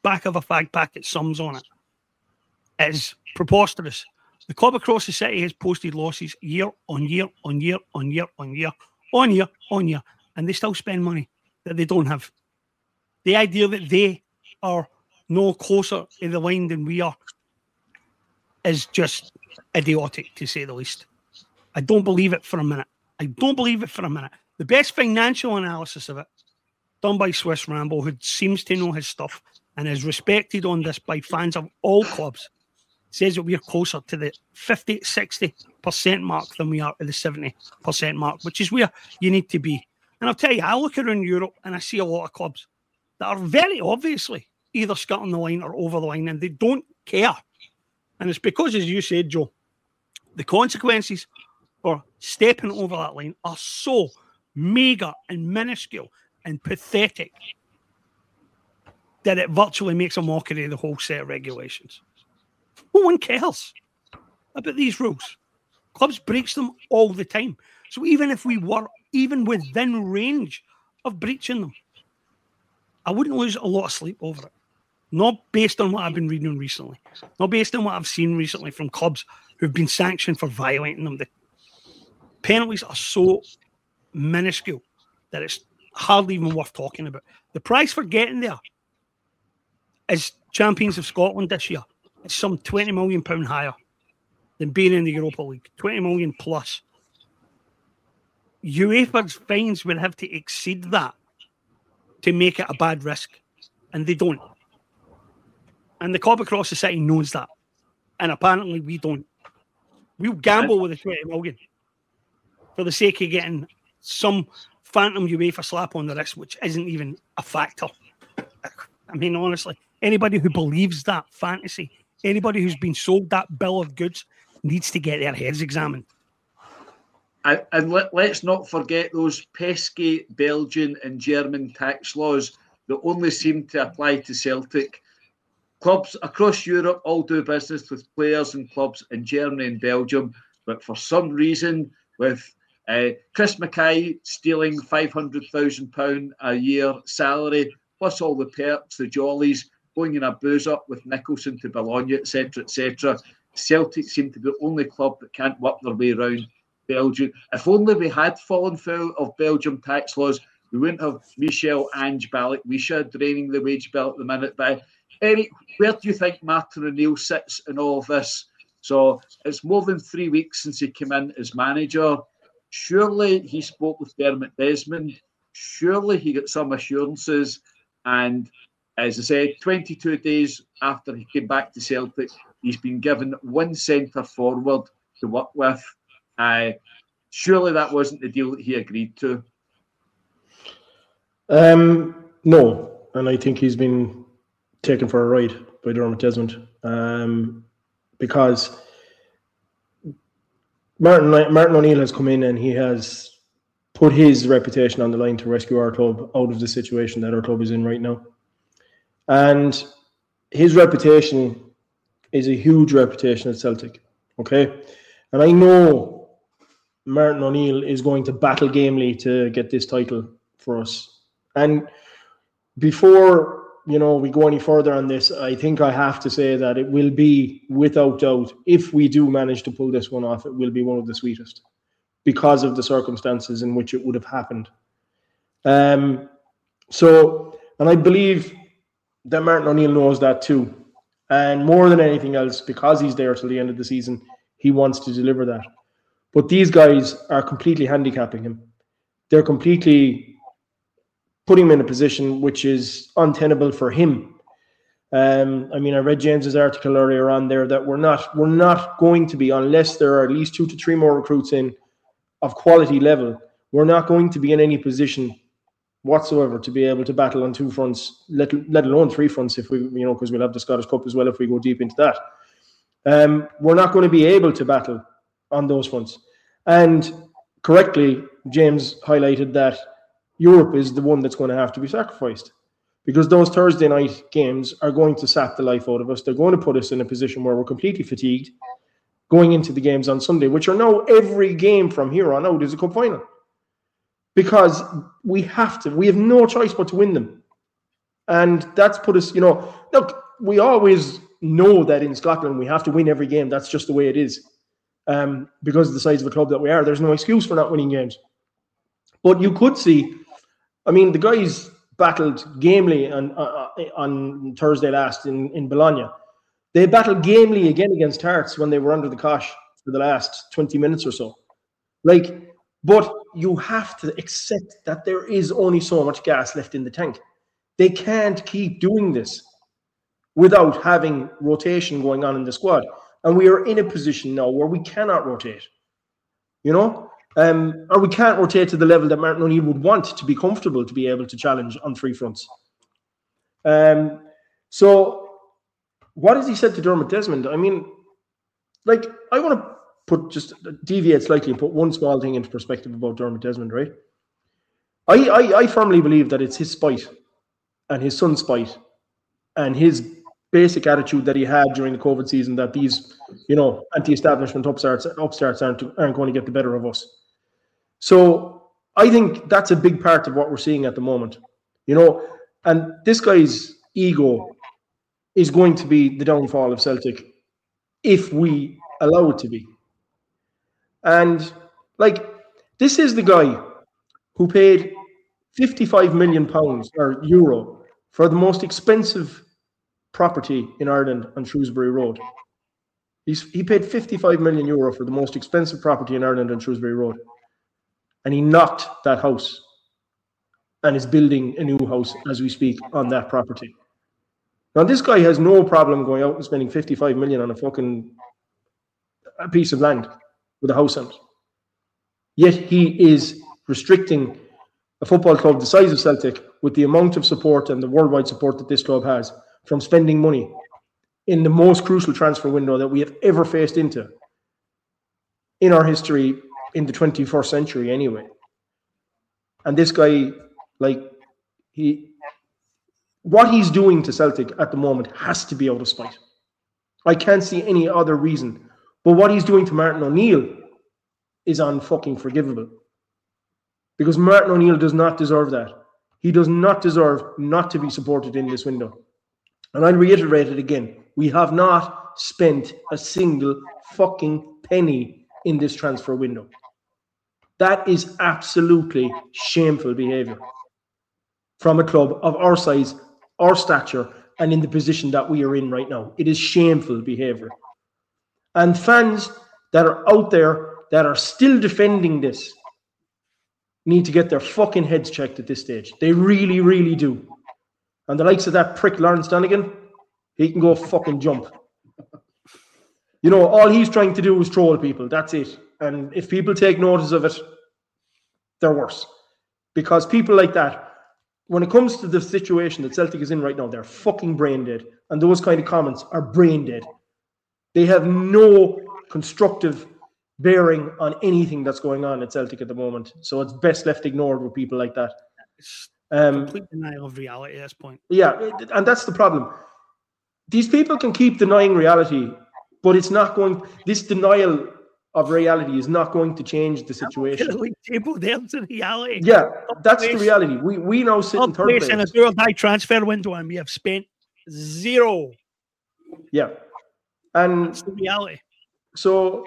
back of a fag packet sums on it. It is preposterous. The club across the city has posted losses year on year on year on year on year on year on year, and they still spend money that they don't have. The idea that they are no closer to the line than we are is just idiotic, to say the least. I don't believe it for a minute. I don't believe it for a minute. The best financial analysis of it, done by Swiss Rambo, who seems to know his stuff and is respected on this by fans of all clubs, says that we're closer to the fifty, sixty percent mark than we are to the seventy percent mark, which is where you need to be. And I'll tell you, I look around Europe and I see a lot of clubs that are very obviously either skirting the line or over the line, and they don't care. And it's because, as you said, Joe, the consequences for stepping over that line are so meagre and minuscule and pathetic that it virtually makes a mockery of the whole set of regulations. No one cares about these rules. Clubs breach them all the time. So even if we were even within range of breaching them, I wouldn't lose a lot of sleep over it. Not based on what I've been reading recently. Not based on what I've seen recently from clubs who've been sanctioned for violating them. The penalties are so minuscule that it's hardly even worth talking about. The price for getting there is champions of Scotland this year. It's some twenty million pounds higher than being in the Europa League. twenty million plus. UEFA's fines would have to exceed that to make it a bad risk. And they don't. And the club across the city knows that. And apparently we don't. We'll gamble with the twenty million for the sake of getting some phantom UEFA slap on the wrist, which isn't even a factor. I mean, honestly, anybody who believes that fantasy, anybody who's been sold that bill of goods needs to get their heads examined. And, and let, let's not forget those pesky Belgian and German tax laws that only seem to apply to Celtic. Clubs across Europe all do business with players and clubs in Germany and Belgium, but for some reason, with uh, Chris Mackay stealing five hundred thousand pounds a year salary, plus all the perks, the jollies, going in a booze up with Nicholson to Bologna, et cetera, et cetera, Celtic seem to be the only club that can't work their way around Belgium. If only we had fallen foul of Belgium tax laws, we wouldn't have Michel Ange Balikwisha draining the wage bill at the minute. But Eric, where do you think Martin O'Neill sits in all of this? So it's more than three weeks since he came in as manager. Surely he spoke with Dermot Desmond. Surely he got some assurances. And as I said, twenty-two days after he came back to Celtic, he's been given one centre forward to work with. Uh, surely that wasn't the deal that he agreed to. Um, no, and I think he's been taken for a ride by Dermot Desmond um, because Martin Martin O'Neill has come in and he has put his reputation on the line to rescue our club out of the situation that our club is in right now. And his reputation is a huge reputation at Celtic, okay? And I know Martin O'Neill is going to battle gamely to get this title for us. And before, you know, we go any further on this, I think I have to say that it will be, without doubt, if we do manage to pull this one off, it will be one of the sweetest because of the circumstances in which it would have happened. Um, so, and I believe that Martin O'Neill knows that too. And more than anything else, because he's there till the end of the season, he wants to deliver that. But these guys are completely handicapping him. They're completely putting him in a position which is untenable for him. Um, I mean, I read James's article earlier on there that we're not we're not going to be, unless there are at least two to three more recruits in of quality level, we're not going to be in any position whatsoever to be able to battle on two fronts, let, let alone three fronts if we, you know, because we'll have the Scottish Cup as well if we go deep into that. Um, we're not going to be able to battle on those fronts. And correctly, James highlighted that Europe is the one that's going to have to be sacrificed because those Thursday night games are going to sap the life out of us. They're going to put us in a position where we're completely fatigued going into the games on Sunday, which are now every game from here on out is a cup final because we have to. We have no choice but to win them. And that's put us, you know, look, we always know that in Scotland we have to win every game. That's just the way it is. Um, because of the size of a club that we are, there's no excuse for not winning games. But you could see, I mean, the guys battled gamely on uh, on Thursday last in, in Bologna. They battled gamely again against Hearts when they were under the cosh for the last twenty minutes or so. Like, but you have to accept that there is only so much gas left in the tank. They can't keep doing this without having rotation going on in the squad. And we are in a position now where we cannot rotate, you know, um, or we can't rotate to the level that Martin O'Neill would want to be comfortable to be able to challenge on three fronts. Um, so what has he said to Dermot Desmond? I mean, like, I want to put just deviate slightly and put one small thing into perspective about Dermot Desmond, right? I, I, I firmly believe that it's his spite and his son's spite and his basic attitude that he had during the COVID season that these, you know, anti-establishment upstarts, upstarts aren't, aren't going to get the better of us. So I think that's a big part of what we're seeing at the moment, you know, and this guy's ego is going to be the downfall of Celtic if we allow it to be. And, like, this is the guy who paid fifty-five million pounds or euro for the most expensive property in Ireland on Shrewsbury Road. He's, he paid fifty-five million euro for the most expensive property in Ireland on Shrewsbury Road. And he knocked that house and is building a new house as we speak on that property. Now, this guy has no problem going out and spending fifty-five million on a fucking a piece of land with a house on it. Yet he is restricting a football club the size of Celtic with the amount of support and the worldwide support that this club has from spending money in the most crucial transfer window that we have ever faced into in our history in the twenty-first century anyway. And this guy, like, he, what he's doing to Celtic at the moment has to be out of spite. I can't see any other reason. But what he's doing to Martin O'Neill is unfucking forgivable. Because Martin O'Neill does not deserve that. He does not deserve not to be supported in this window. And I'll reiterate it again. We have not spent a single fucking penny in this transfer window. That is absolutely shameful behaviour from a club of our size, our stature, and in the position that we are in right now. It is shameful behaviour. And fans that are out there that are still defending this need to get their fucking heads checked at this stage. They really, really do. And the likes of that prick Lawrence Donegan, he can go fucking jump. You know, all he's trying to do is troll people. That's it. And if people take notice of it, they're worse. Because people like that, when it comes to the situation that Celtic is in right now, they're fucking brain dead. And those kind of comments are brain dead. They have no constructive bearing on anything that's going on at Celtic at the moment. So it's best left ignored with people like that. It's Um, complete denial of reality at this point. yeah, and that's the problem. These people can keep denying reality, but it's not going, this denial of reality is not going to change the situation. Like table there's the reality. Yeah, that's the reality. We we now sit in third place. In a do or die transfer window, and we have spent zero. Yeah, and That's the reality. so,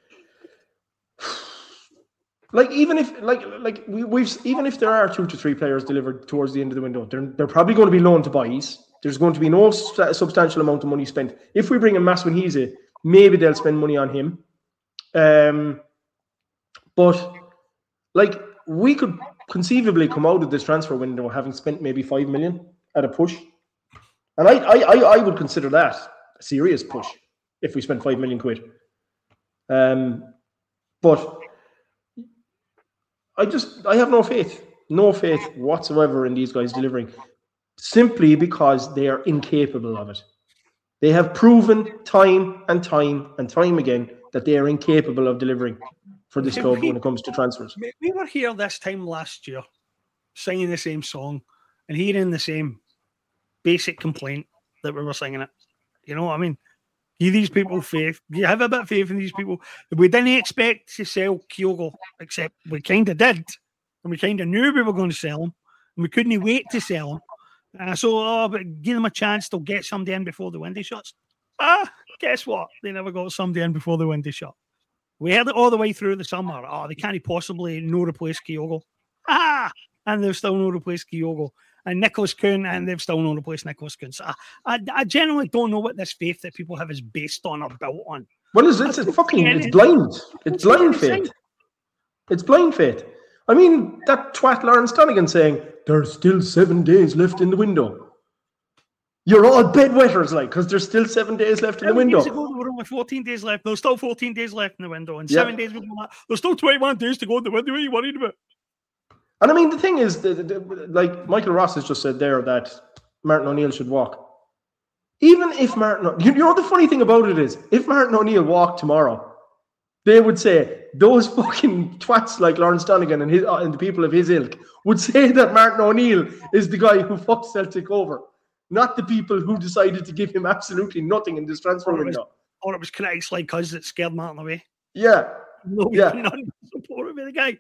like, even if like like we, we've even if there are two to three players delivered towards the end of the window, they're they're probably going to be loaned to buys. There's going to be no st- substantial amount of money spent. If we bring in Maswin Hize, maybe they'll spend money on him. Um, but like we could conceivably come out of this transfer window having spent maybe five million at a push, and I I I, I would consider that a serious push if we spent five million quid. Um, but I just I have no faith, no faith whatsoever in these guys delivering, simply because they are incapable of it. They have proven time and time and time again that they are incapable of delivering for this club when it comes to transfers. We were here this time last year, singing the same song and hearing the same basic complaint that we were singing it. You know what I mean? Give these people faith. You have a bit of faith in these people. We didn't expect to sell Kyogo, except we kind of did. And we kind of knew we were going to sell him. And we couldn't wait to sell him. Uh, so, oh, but give them a chance, they'll get somebody in before the window shuts. Ah, guess what? They never got somebody in before the window shut. We had it all the way through the summer. Oh, they can't possibly no replace Kyogo. Ah, and they've still no replace Kyogo. And Nicholas Kuhn, and they've still no replace Nicholas Kuhn. So I, I, I generally don't know what this faith that people have is based on or built on. Well, it's, it's, it's fucking, it's blind. It's blind faith. It's blind faith. I mean, that twat Lawrence Donegan saying, there's still seven days left in the window. You're all bedwetters, like, because there's still seven days left in the window. Days ago, there were only fourteen days left. There's still fourteen days left in the window. And seven yep. days before that, there's still twenty-one days to go in the window. What are you worried about? And I mean, the thing is, the, the, the, like Michael Ross has just said there, that Martin O'Neill should walk. Even if Martin, you know, the funny thing about it is, if Martin O'Neill walked tomorrow, they would say, those fucking twats like Lawrence Donegan and, his, uh, and the people of his ilk would say that Martin O'Neill is the guy who fucked Celtic over, not the people who decided to give him absolutely nothing in this transfer or window. Was, or it was critics like us that scared Martin away. Yeah. No, yeah. Not supportive of the guy.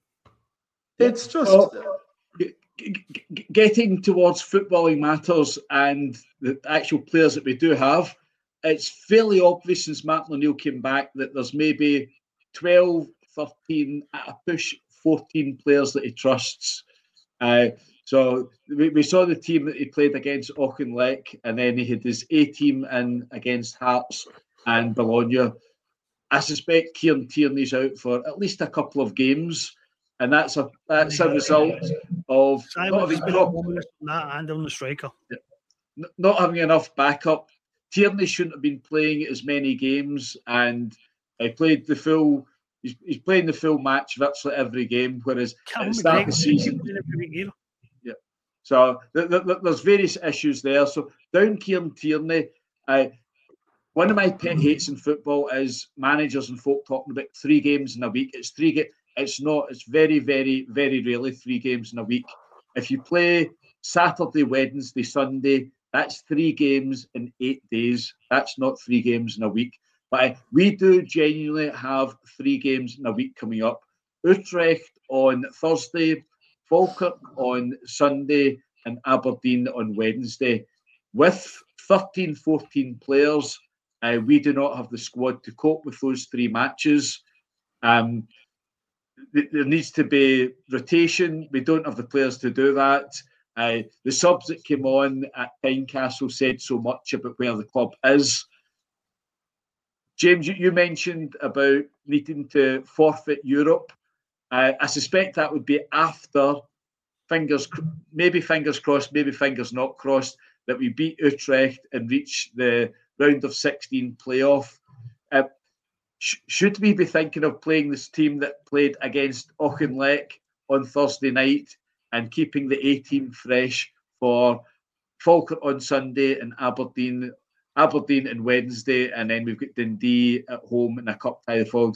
It's just... Well, g- g- getting towards footballing matters and the actual players that we do have, it's fairly obvious since Martin O'Neill came back that there's maybe twelve, thirteen, at a push, fourteen players that he trusts. Uh, so we, we saw the team that he played against Auchinleck, and then he had his A team in against Hearts and Bologna. I suspect Kieran Tierney's out for at least a couple of games, and that's a that's a result of not having, enough, and on the striker. not having enough backup. Tierney shouldn't have been playing as many games, and he played the full. He's, he's playing the full match virtually every game, whereas at the start of the season, yeah. So th- th- th- there's various issues there. So down Kieran Tierney. Uh, one of my pet hates in football is managers and folk talking about three games in a week. It's three games. It's not. It's very, very, very rarely three games in a week. If you play Saturday, Wednesday, Sunday, that's three games in eight days. That's not three games in a week. But we do genuinely have three games in a week coming up. Utrecht on Thursday, Falkirk on Sunday, and Aberdeen on Wednesday. With thirteen, fourteen players, uh, we do not have the squad to cope with those three matches. Um, th- there needs to be rotation. We don't have the players to do that. Uh, the subs that came on at Tynecastle said so much about where the club is. James, you, you mentioned about needing to forfeit Europe. Uh, I suspect that would be after, fingers maybe fingers crossed, maybe fingers not crossed, that we beat Utrecht and reach the round of sixteen playoff. Uh, sh- should we be thinking of playing this team that played against Auchinleck on Thursday night and keeping the A team fresh for Falkirk on Sunday and Aberdeen, Aberdeen on Wednesday, and then we've got Dundee at home in a cup tie followed.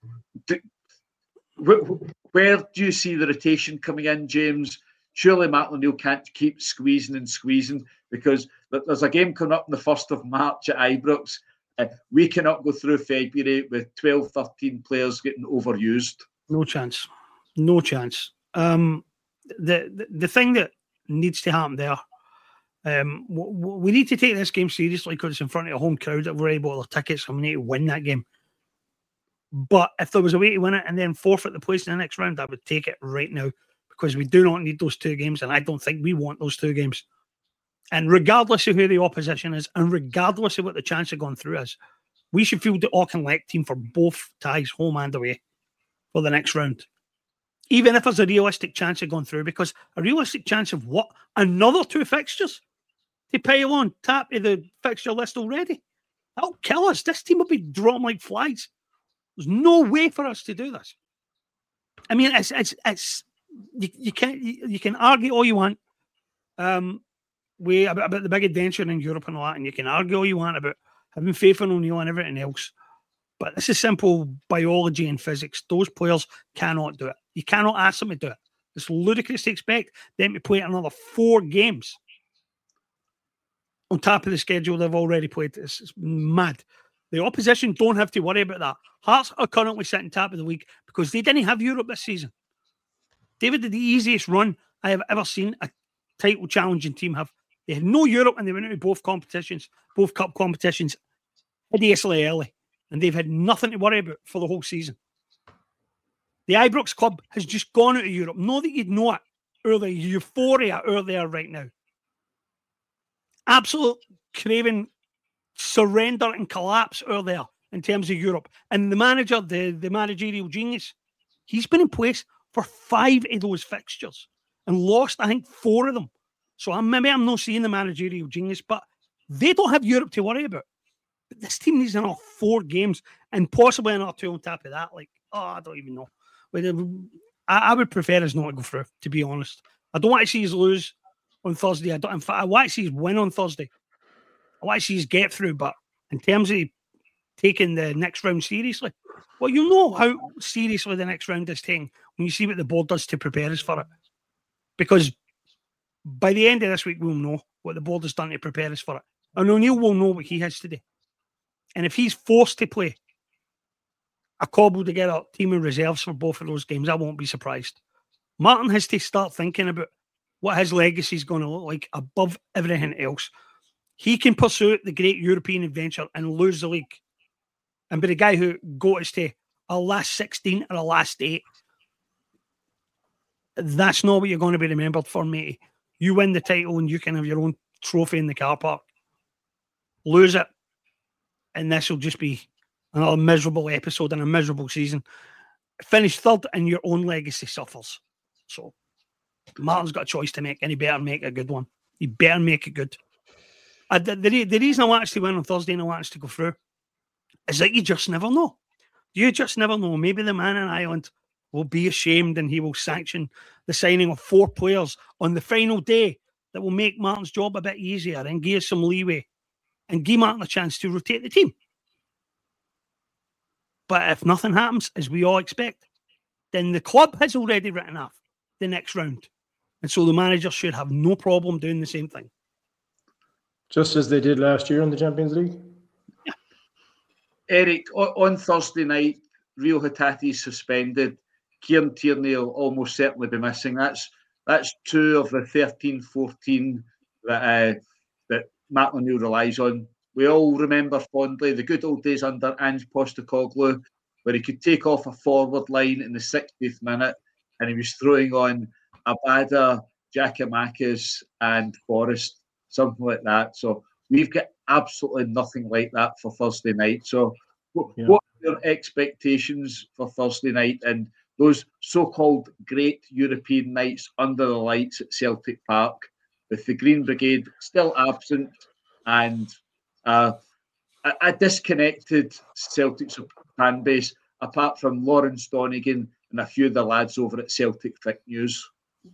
Where do you see the rotation coming in, James? Surely Martin O'Neill can't keep squeezing and squeezing, because there's a game coming up on the first of March at Ibrox. Uh, we cannot go through February with twelve, thirteen players getting overused. No chance. No chance. Um, the, the the thing that needs to happen there, um, w- w- we need to take this game seriously because it's in front of a home crowd that we're able to tickets, and we need to win that game. But if there was a way to win it and then forfeit the place in the next round, I would take it right now, because we do not need those two games, and I don't think we want those two games. And regardless of who the opposition is, and regardless of what the chance of going through is, we should field the Auchinleck team for both ties, home and away, for the next round. Even if there's a realistic chance of going through, because a realistic chance of what? Another two fixtures to pile on tap of the fixture list already. That'll kill us. This team will be drawn like flies. There's no way for us to do this. I mean, it's it's it's you, you can you, you can argue all you want um, we about, about the big adventure in Europe and all that, and you can argue all you want about having faith in O'Neill and everything else. But this is simple biology and physics. Those players cannot do it. You cannot ask them to do it. It's ludicrous to expect them to play another four games on top of the schedule they've already played. It's, it's mad. The opposition don't have to worry about that. Hearts are currently sitting top of the league because they didn't have Europe this season. David did the easiest run I have ever seen a title challenging team have. They had no Europe and they went into both competitions, both cup competitions, hideously early. And they've had nothing to worry about for the whole season. The Ibrox club has just gone out of Europe. Not that you'd know it, or the euphoria out there right now. Absolute craving, surrender and collapse out there in terms of Europe. And the manager, the, the managerial genius, he's been in place for five of those fixtures and lost, I think, four of them. So I'm, maybe I'm not seeing the managerial genius, but they don't have Europe to worry about. But this team needs another four games and possibly another two on top of that. Like, oh, I don't even know. I, I would prefer us not to go through, to be honest. I don't want to see us lose on Thursday. I don't. In fact, I want to see us win on Thursday. I want to see us get through, but in terms of taking the next round seriously, well, you know how seriously the next round is taken when you see what the board does to prepare us for it. Because by the end of this week, we'll know what the board has done to prepare us for it. And O'Neill will know what he has to do. And if he's forced to play a cobbled together team of reserves for both of those games, I won't be surprised. Martin has to start thinking about what his legacy is going to look like above everything else. He can pursue the great European adventure and lose the league and be the guy who got us to a last sixteen or a last eight. That's not what you're going to be remembered for, mate. You win the title and you can have your own trophy in the car park. Lose it, and this will just be another miserable episode and a miserable season. Finish third and your own legacy suffers. So Martin's got a choice to make, and he better make a good one. He better make it good. I, the, the, the reason I want us to win on Thursday and I want us to go through is that you just never know. You just never know. Maybe the man in Ireland will be ashamed and he will sanction the signing of four players on the final day that will make Martin's job a bit easier and give us some leeway and give Martin a chance to rotate the team. But if nothing happens, as we all expect, then the club has already written off the next round. And so the manager should have no problem doing the same thing. Just as they did last year in the Champions League? Yeah. Eric, on Thursday night, Rio Hatate is suspended. Kieran Tierney will almost certainly be missing. That's that's two of the thirteen, fourteen that, uh, that Matt O'Neill relies on. We all remember fondly the good old days under Ange Postecoglou, where he could take off a forward line in the sixtieth minute and he was throwing on Abada, Giakoumakis and Forrest, something like that. So we've got absolutely nothing like that for Thursday night. So what, yeah. what are your expectations for Thursday night and those so-called great European nights under the lights at Celtic Park, with the Green Brigade still absent and uh, a, a disconnected Celtic fan base, apart from Lawrence Donegan and a few of the lads over at Celtic Thick News?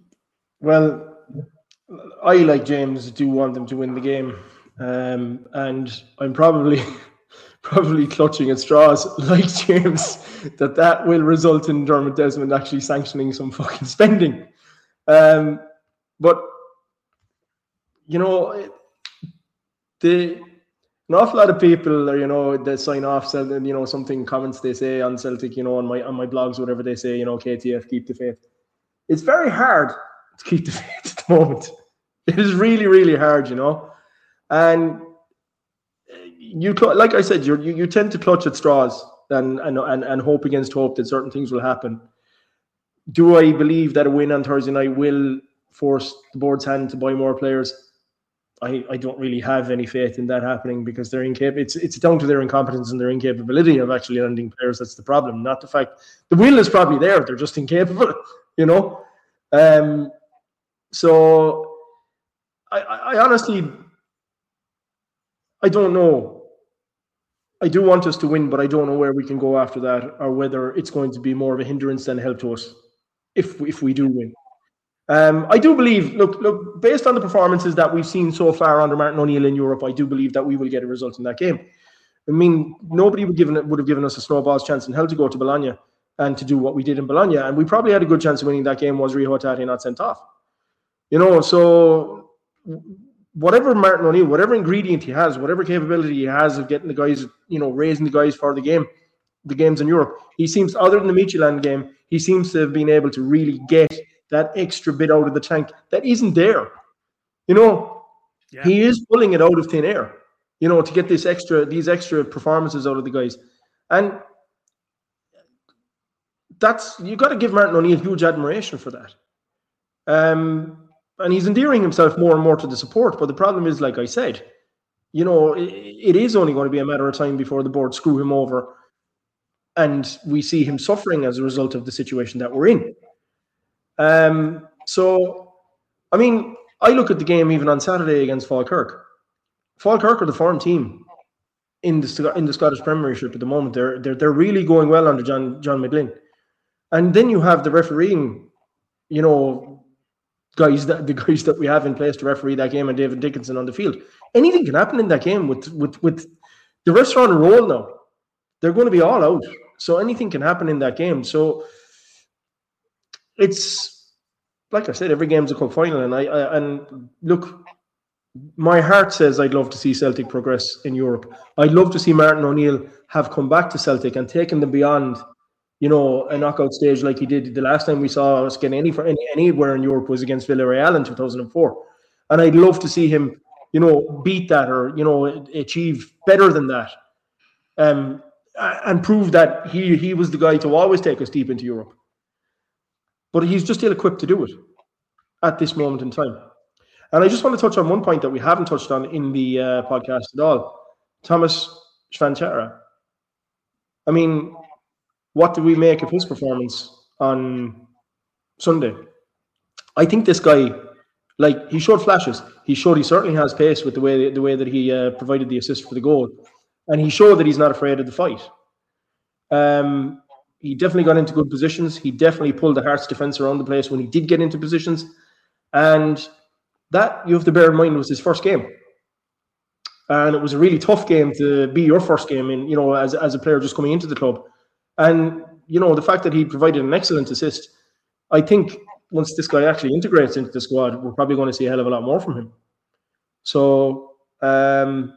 Well, I, like James, do want them to win the game. Um, and I'm probably... probably clutching at straws like James that that will result in Dermot Desmond actually sanctioning some fucking spending. Um, but, you know, the an awful lot of people, are, you know, they sign off, you know, something comments they say on Celtic, you know, on my on my blogs, whatever they say, you know, K T F, keep the faith. It's very hard to keep the faith at the moment. It is really, really hard, you know. And you, like I said, you you tend to clutch at straws and, and and and hope against hope that certain things will happen. Do I believe that a win on Thursday night will force the board's hand to buy more players? I, I don't really have any faith in that happening because they're incapable. It's it's down to their incompetence and their incapability of actually landing players. That's the problem, not the fact the will is probably there. They're just incapable, you know. Um. So I I, I honestly I don't know. I do want us to win, but I don't know where we can go after that, or whether it's going to be more of a hindrance than help to us if if we do win. Um, I do believe, look, look, based on the performances that we've seen so far under Martin O'Neill in Europe, I do believe that we will get a result in that game. I mean, nobody would, given it, would have given us a snowball's chance in hell to go to Bologna and to do what we did in Bologna, and we probably had a good chance of winning that game was Rio Hatate not sent off. You know, so whatever Martin O'Neill, whatever ingredient he has, whatever capability he has of getting the guys, you know, raising the guys for the game, the games in Europe, he seems, other than the Midtjylland game, he seems to have been able to really get that extra bit out of the tank that isn't there. You know, Yeah. he is pulling it out of thin air, you know, to get this extra, these extra performances out of the guys. And that's, you got to give Martin O'Neill huge admiration for that. Um, and he's endearing himself more and more to the support. But the problem is, like I said, you know, it, it is only going to be a matter of time before the board screw him over and we see him suffering as a result of the situation that we're in. Um, so, I mean, I look at the game even on Saturday against Falkirk. Falkirk are the form team in the in the Scottish Premiership at the moment. They're they're they're really going well under John John McGlynn. And then you have the refereeing, you know, guys that the guys that we have in place to referee that game, and David Dickinson on the field. Anything can happen in that game with with with the refs are on a roll now. They're going to be all out, so anything can happen in that game. So it's like I said, every game's a cup final, and I, I and look, my heart says I'd love to see Celtic progress in Europe. I'd love to see Martin O'Neill have come back to Celtic and taken them beyond, you know, a knockout stage like he did the last time we saw us get any, any anywhere in Europe was against Villarreal in two thousand four. And I'd love to see him, you know, beat that or, you know, achieve better than that. Um, and prove that he he was the guy to always take us deep into Europe. But he's just ill-equipped to do it at this moment in time. And I just want to touch on one point that we haven't touched on in the uh, podcast at all. Thomas Shvanchara. I mean, what do we make of his performance on Sunday? I think this guy, like, he showed flashes. He showed he certainly has pace with the way the way that he uh, provided the assist for the goal. And he showed that he's not afraid of the fight. Um, he definitely got into good positions. He definitely pulled the Hearts defence around the place when he did get into positions. And that, you have to bear in mind, was his first game. And it was a really tough game to be your first game in, you know, as, as a player just coming into the club. And, you know, the fact that he provided an excellent assist, I think once this guy actually integrates into the squad, we're probably going to see a hell of a lot more from him. So, um,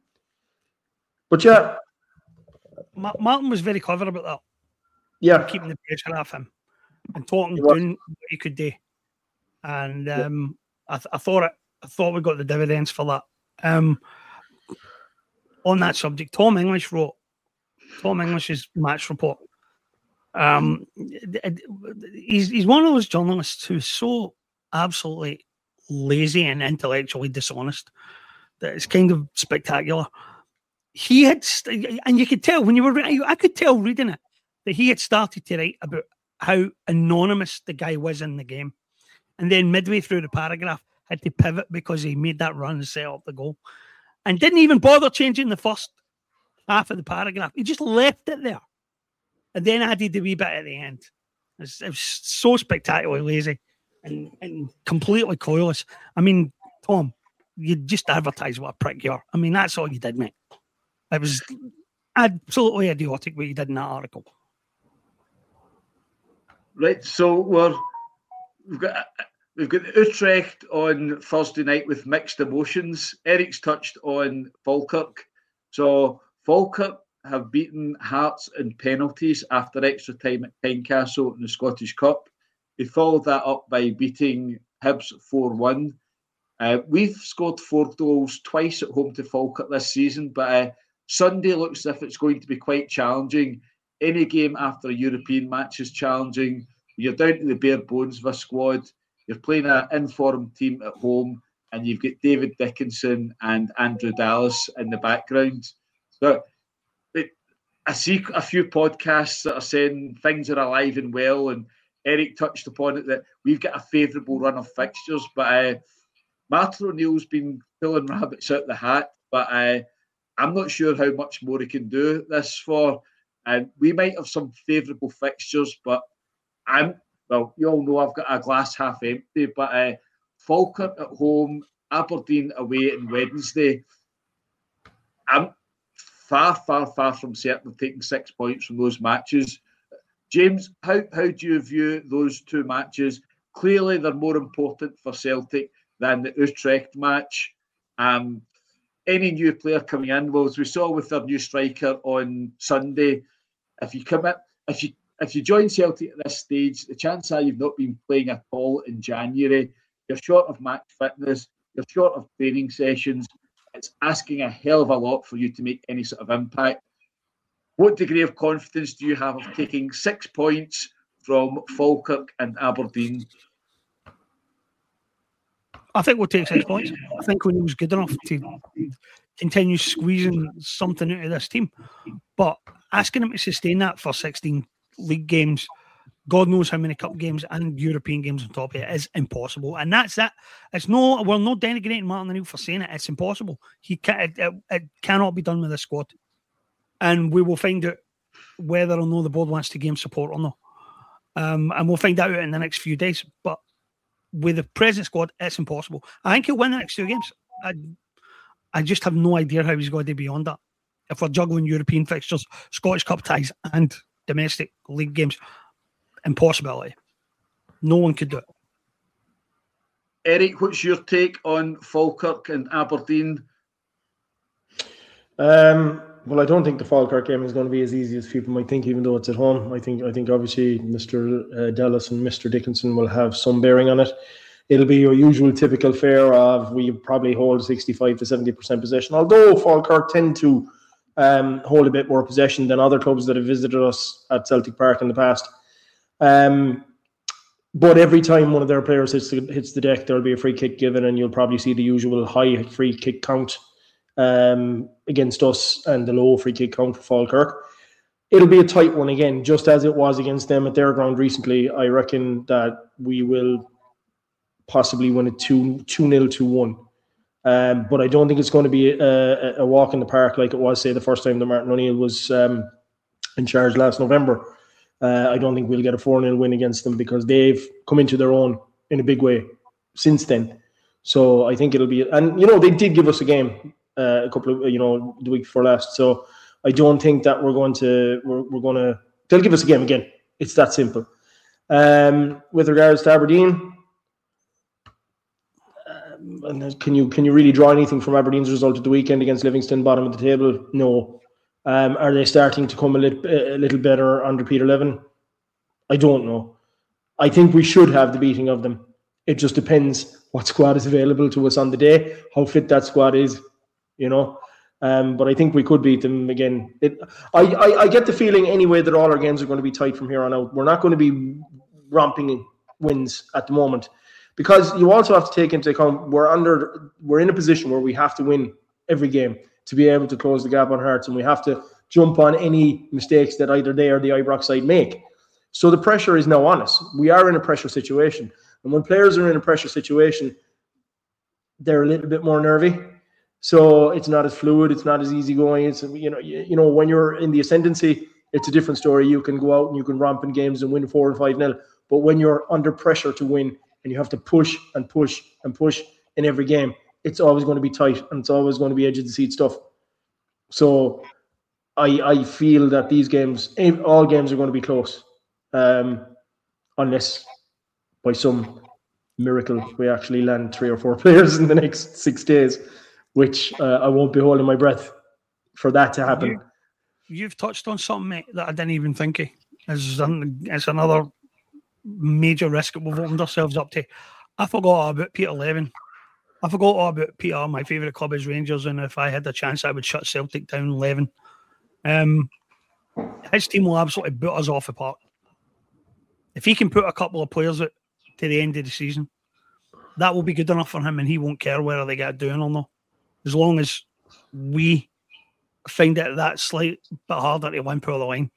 but yeah. Martin was very clever about that. Yeah. Keeping the pressure off him and talking, doing what he could do. And um, yeah. I, th- I thought it, I thought we got the dividends for that. Um, on that subject, Tom English wrote Tom English's match report. Um, he's he's one of those journalists who's so absolutely lazy and intellectually dishonest that it's kind of spectacular. He had, st- and you could tell when you were, I could tell reading it that he had started to write about how anonymous the guy was in the game, and then midway through the paragraph had to pivot because he made that run and set up the goal, and didn't even bother changing the first half of the paragraph. He just left it there, and then added the wee bit at the end. It was, it was so spectacularly lazy and, and completely clueless. I mean, Tom, you just advertise what a prick you are. I mean, that's all you did, mate. It was absolutely idiotic what you did in that article. Right, so we're we've got we've got Utrecht on Thursday night with mixed emotions. Eric's touched on Falkirk. So Falkirk have beaten Hearts in penalties after extra time at Tynecastle in the Scottish Cup. They followed that up by beating Hibs four one. Uh, we've scored four goals twice at home to Falkirk this season, but uh, Sunday looks as if it's going to be quite challenging. Any game after a European match is challenging. You're down to the bare bones of a squad. You're playing an informed team at home, and you've got David Dickinson and Andrew Dallas in the background. So it, I see a few podcasts that are saying things are alive and well, and Eric touched upon it that we've got a favourable run of fixtures, but uh, Martin O'Neill's been pulling rabbits out the hat, but uh, I'm not sure how much more he can do this for. And we might have some favourable fixtures, but I'm, well, you all know I've got a glass half empty, but uh, Falkirk at home, Aberdeen away on Wednesday. I'm far, far, far from certain of taking six points from those matches. James, how, how do you view those two matches? Clearly, they're more important for Celtic than the Utrecht match. Um, any new player coming in, well, as we saw with their new striker on Sunday, if you commit, if you if you join Celtic at this stage, the chances are you've not been playing at all in January. You're short of match fitness. you're short of training sessions. It's asking a hell of a lot for you to make any sort of impact. What degree of confidence do you have of taking six points from Falkirk and Aberdeen? I think we'll take six points. I think we was good enough to continue squeezing something out of this team. But asking them to sustain that for sixteen league games, God knows how many cup games and European games on top of it, is impossible. And that's that. It's no, we're not denigrating Martin O'Neill for saying it. It's impossible. He can, it, it, it cannot be done with this squad. And we will find out whether or not the board wants to give him support or not. Um, and we'll find out in the next few days. But with the present squad, it's impossible. I think he'll win the next two games. I, I just have no idea how he's going to be beyond that. If we're juggling European fixtures, Scottish Cup ties, and domestic league games, impossibility. No one could do it. Eric, what's your take on Falkirk and Aberdeen? Um, well, I don't think the Falkirk game is going to be as easy as people might think, even though it's at home. I think, I think obviously Mister Uh, Dallas and Mister Dickinson will have some bearing on it. It'll be your usual typical fare of we probably hold sixty-five to seventy percent possession, although Falkirk tend to um, hold a bit more possession than other clubs that have visited us at Celtic Park in the past. Um, but every time one of their players hits the, hits the deck, there'll be a free kick given, and you'll probably see the usual high free kick count um, against us and the low free kick count for Falkirk. It'll be a tight one again, just as it was against them at their ground recently. I reckon that we will possibly win it two nil to one. Um, but I don't think it's going to be a, a walk in the park like it was, say, the first time that Martin O'Neill was um, in charge last November. Uh, I don't think we'll get a four nil win against them because they've come into their own in a big way since then. So I think it'll be... And, you know, they did give us a game uh, a couple of, you know, the week before last. So I don't think that we're going to... We're, we're going to... They'll give us a game again. It's that simple. Um, with regards to Aberdeen... And can you can you really draw anything from Aberdeen's result at the weekend against Livingston, bottom of the table? No. Um, are they starting to come a little a little better under Peter Levin? I don't know. I think we should have the beating of them. It just depends what squad is available to us on the day, how fit that squad is, you know. Um, but I think we could beat them again. It, I, I I get the feeling anyway that all our games are going to be tight from here on out. We're not going to be romping wins at the moment. Because you also have to take into account we're under we're in a position where we have to win every game to be able to close the gap on Hearts, and we have to jump on any mistakes that either they or the Ibrox side make. So the pressure is now on us. We are in a pressure situation, and when players are in a pressure situation, they're a little bit more nervy. So it's not as fluid, it's not as easygoing. It's you know you, you know when you're in the ascendancy, it's a different story. You can go out and you can romp in games and win four and five nil. But when you're under pressure to win, and you have to push and push and push in every game, it's always going to be tight and it's always going to be edge of the seat stuff. So I I feel that these games, all games are going to be close. Um, unless by some miracle we actually land three or four players in the next six days, which uh, I won't be holding my breath for that to happen. You, you've touched on something, mate, that I didn't even think of. It's, an, it's another... major risk that we've opened ourselves up to. I forgot about Peter Levin. I forgot all about Peter. My favourite club is Rangers, and if I had the chance, I would shut Celtic down. Levin, um, his team will absolutely boot us off the park. If he can put a couple of players out to the end of the season, that will be good enough for him, and he won't care whether they get doing or not, as long as we find it that slight bit harder to win per the line.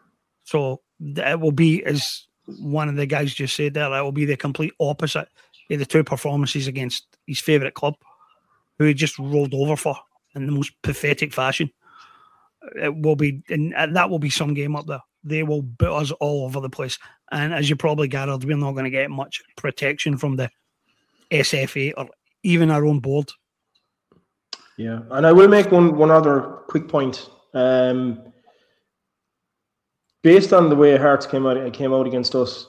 So it will be as one of the guys just said there, that will be the complete opposite of the two performances against his favourite club, who he just rolled over for in the most pathetic fashion. It will be, and that will be some game up there. They will beat us all over the place. And as you probably gathered, we're not going to get much protection from the S F A or even our own board. Yeah, and I will make one one other quick point. Um, Based on the way Hearts came out came out against us,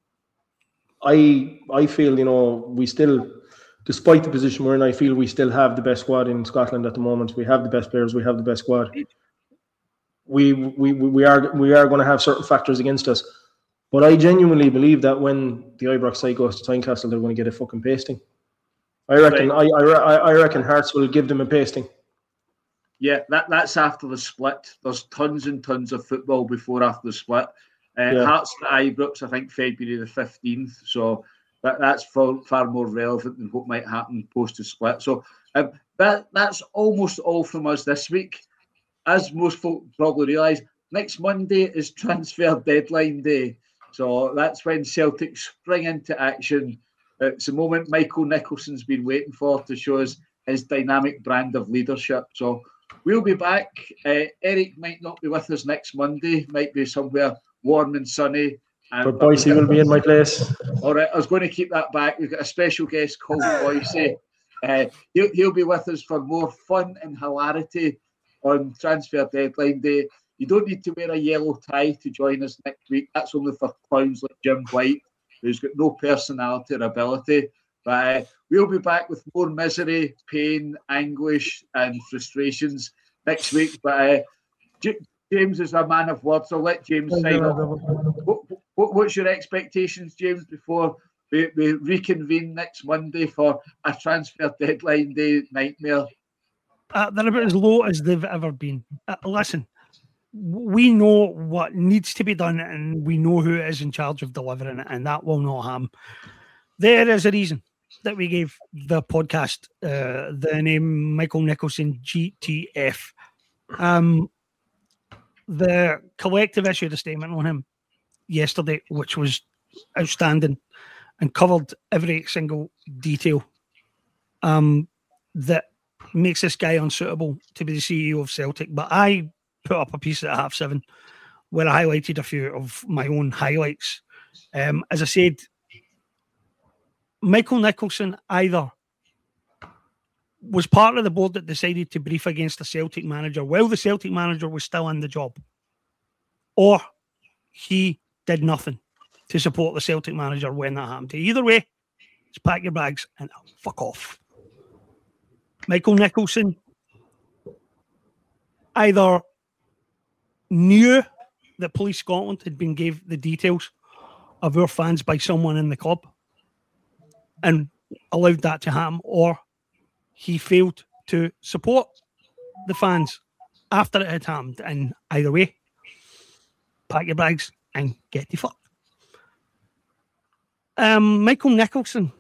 I I feel, you know, we still, despite the position we're in, I feel we still have the best squad in Scotland at the moment. We have the best players, we have the best squad. We we we are we are going to have certain factors against us. But I genuinely believe that when the Ibrox side goes to Tynecastle, they're going to get a fucking pasting. I reckon. Right. I, I I reckon Hearts will give them a pasting. Yeah, that, that's after the split. There's tons and tons of football before after the split. Uh, yeah. Hearts at Ibrox, I think February the fifteenth. So that, that's far, far more relevant than what might happen post the split. So um, that that's almost all from us this week. As most folk probably realise, next Monday is transfer deadline day. So that's when Celtic spring into action. It's the moment Michael Nicholson's been waiting for to show us his dynamic brand of leadership. So we'll be back. Uh, Eric might not be with us next Monday, might be somewhere warm and sunny. And, but Boycey will be in my place. All right, I was going to keep that back. We've got a special guest called Boycey. Uh, he'll, he'll be with us for more fun and hilarity on transfer deadline day. You don't need to wear a yellow tie to join us next week. That's only for clowns like Jim White, who's got no personality or ability. But uh, we'll be back with more misery, pain, anguish, and frustrations next week. But uh, J- James is a man of words. I'll let James sign off. What, what, what's your expectations, James, before we, we reconvene next Monday for a transfer deadline day nightmare? Uh, they're about as low as they've ever been. Uh, listen, we know what needs to be done, and we know who is in charge of delivering it, and that will not happen. There is a reason that we gave the podcast uh, the name Michael Nicholson G T F. Um, the collective issued a statement on him yesterday, which was outstanding and covered every single detail um, that makes this guy unsuitable to be the C E O of Celtic. But I put up a piece at half seven where I highlighted a few of my own highlights. Um, as I said, Michael Nicholson either was part of the board that decided to brief against the Celtic manager while the Celtic manager was still in the job, or he did nothing to support the Celtic manager when that happened. Either way, just pack your bags and fuck off. Michael Nicholson either knew that Police Scotland had been gave the details of our fans by someone in the club and allowed that to happen, or he failed to support the fans after it had happened. And either way, pack your bags and get the fuck. Um, Michael Nicholson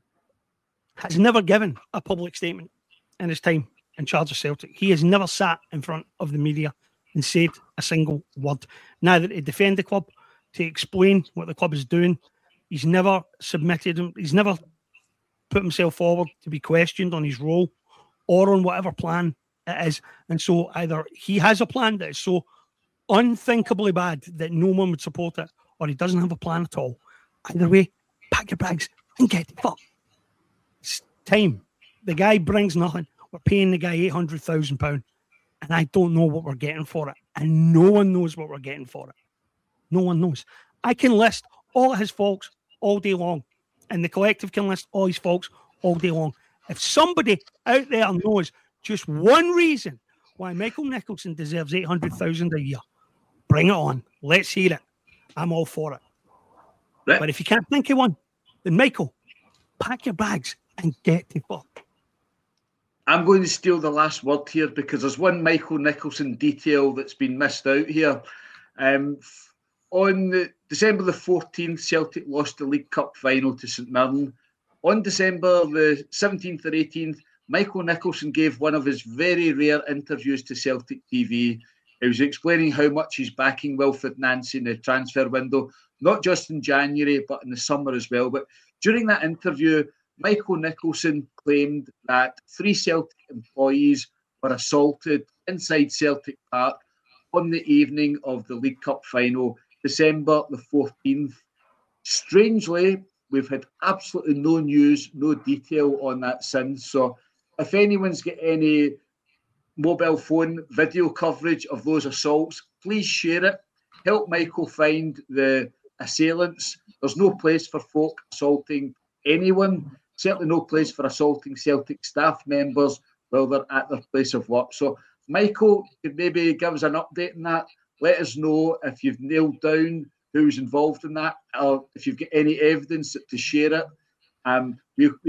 has never given a public statement in his time in charge of Celtic. He has never sat in front of the media and said a single word. Neither to defend the club, to explain what the club is doing. He's never submitted, he's never put himself forward to be questioned on his role or on whatever plan it is. And so either he has a plan that is so unthinkably bad that no one would support it, or he doesn't have a plan at all. Either way, pack your bags and get the fuck. It's time. The guy brings nothing. We're paying the guy eight hundred thousand pounds, and I don't know what we're getting for it. And no one knows what we're getting for it. No one knows. I can list all of his faults all day long, and the collective can list all his faults all day long. If somebody out there knows just one reason why Michael Nicholson deserves eight hundred thousand a year, bring it on. Let's hear it. I'm all for it. Right. But if you can't think of one, then Michael, pack your bags and get the fuck. I'm going to steal the last word here because there's one Michael Nicholson detail that's been missed out here. Um, on the, December the fourteenth, Celtic lost the League Cup final to St Mirren. On December the seventeenth or eighteenth, Michael Nicholson gave one of his very rare interviews to Celtic T V. He was explaining how much he's backing Wilfred Nancy in the transfer window, not just in January, but in the summer as well. But during that interview, Michael Nicholson claimed that three Celtic employees were assaulted inside Celtic Park on the evening of the League Cup final, December the fourteenth. Strangely, we've had absolutely no news, no detail on that since. So if anyone's got any mobile phone video coverage of those assaults, please share it. Help Michael find the assailants. There's no place for folk assaulting anyone. Certainly no place for assaulting Celtic staff members while they're at their place of work. So, Michael, could maybe give us an update on that. Let us know if you've nailed down who's involved in that, or if you've got any evidence to share it. Um, we, we,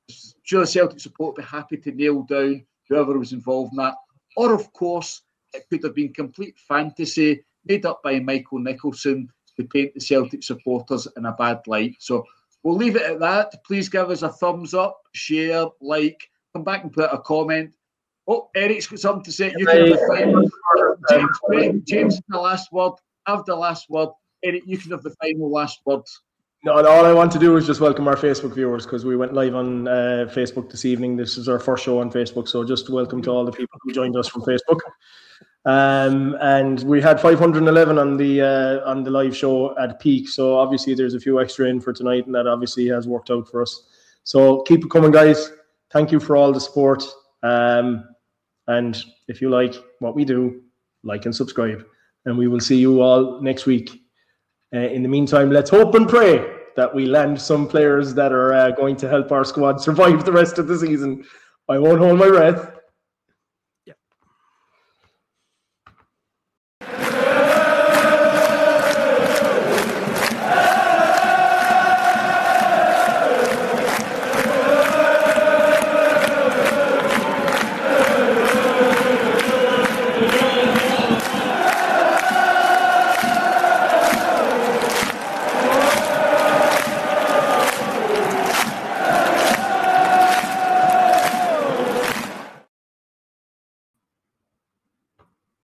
sure the Celtic support will be happy to nail down whoever was involved in that. Or, of course, it could have been complete fantasy made up by Michael Nicholson to paint the Celtic supporters in a bad light. So we'll leave it at that. Please give us a thumbs up, share, like, come back and put a comment. Oh, Eric's got something to say. You can have the final. James, James, the last word. Have the last word. Eric, you can have the final last word. No, and all I want to do is just welcome our Facebook viewers, because we went live on uh, Facebook this evening. This is our first show on Facebook, so just welcome to all the people who joined us from Facebook. Um, and we had five hundred eleven on the uh, on the live show at peak, so obviously there's a few extra in for tonight, and that obviously has worked out for us. So keep it coming, guys. Thank you for all the support. Um, and if you like what we do, like and subscribe, and we will see you all next week. Uh, in the meantime, let's hope and pray that we land some players that are uh, going to help our squad survive the rest of the season. I won't hold my breath.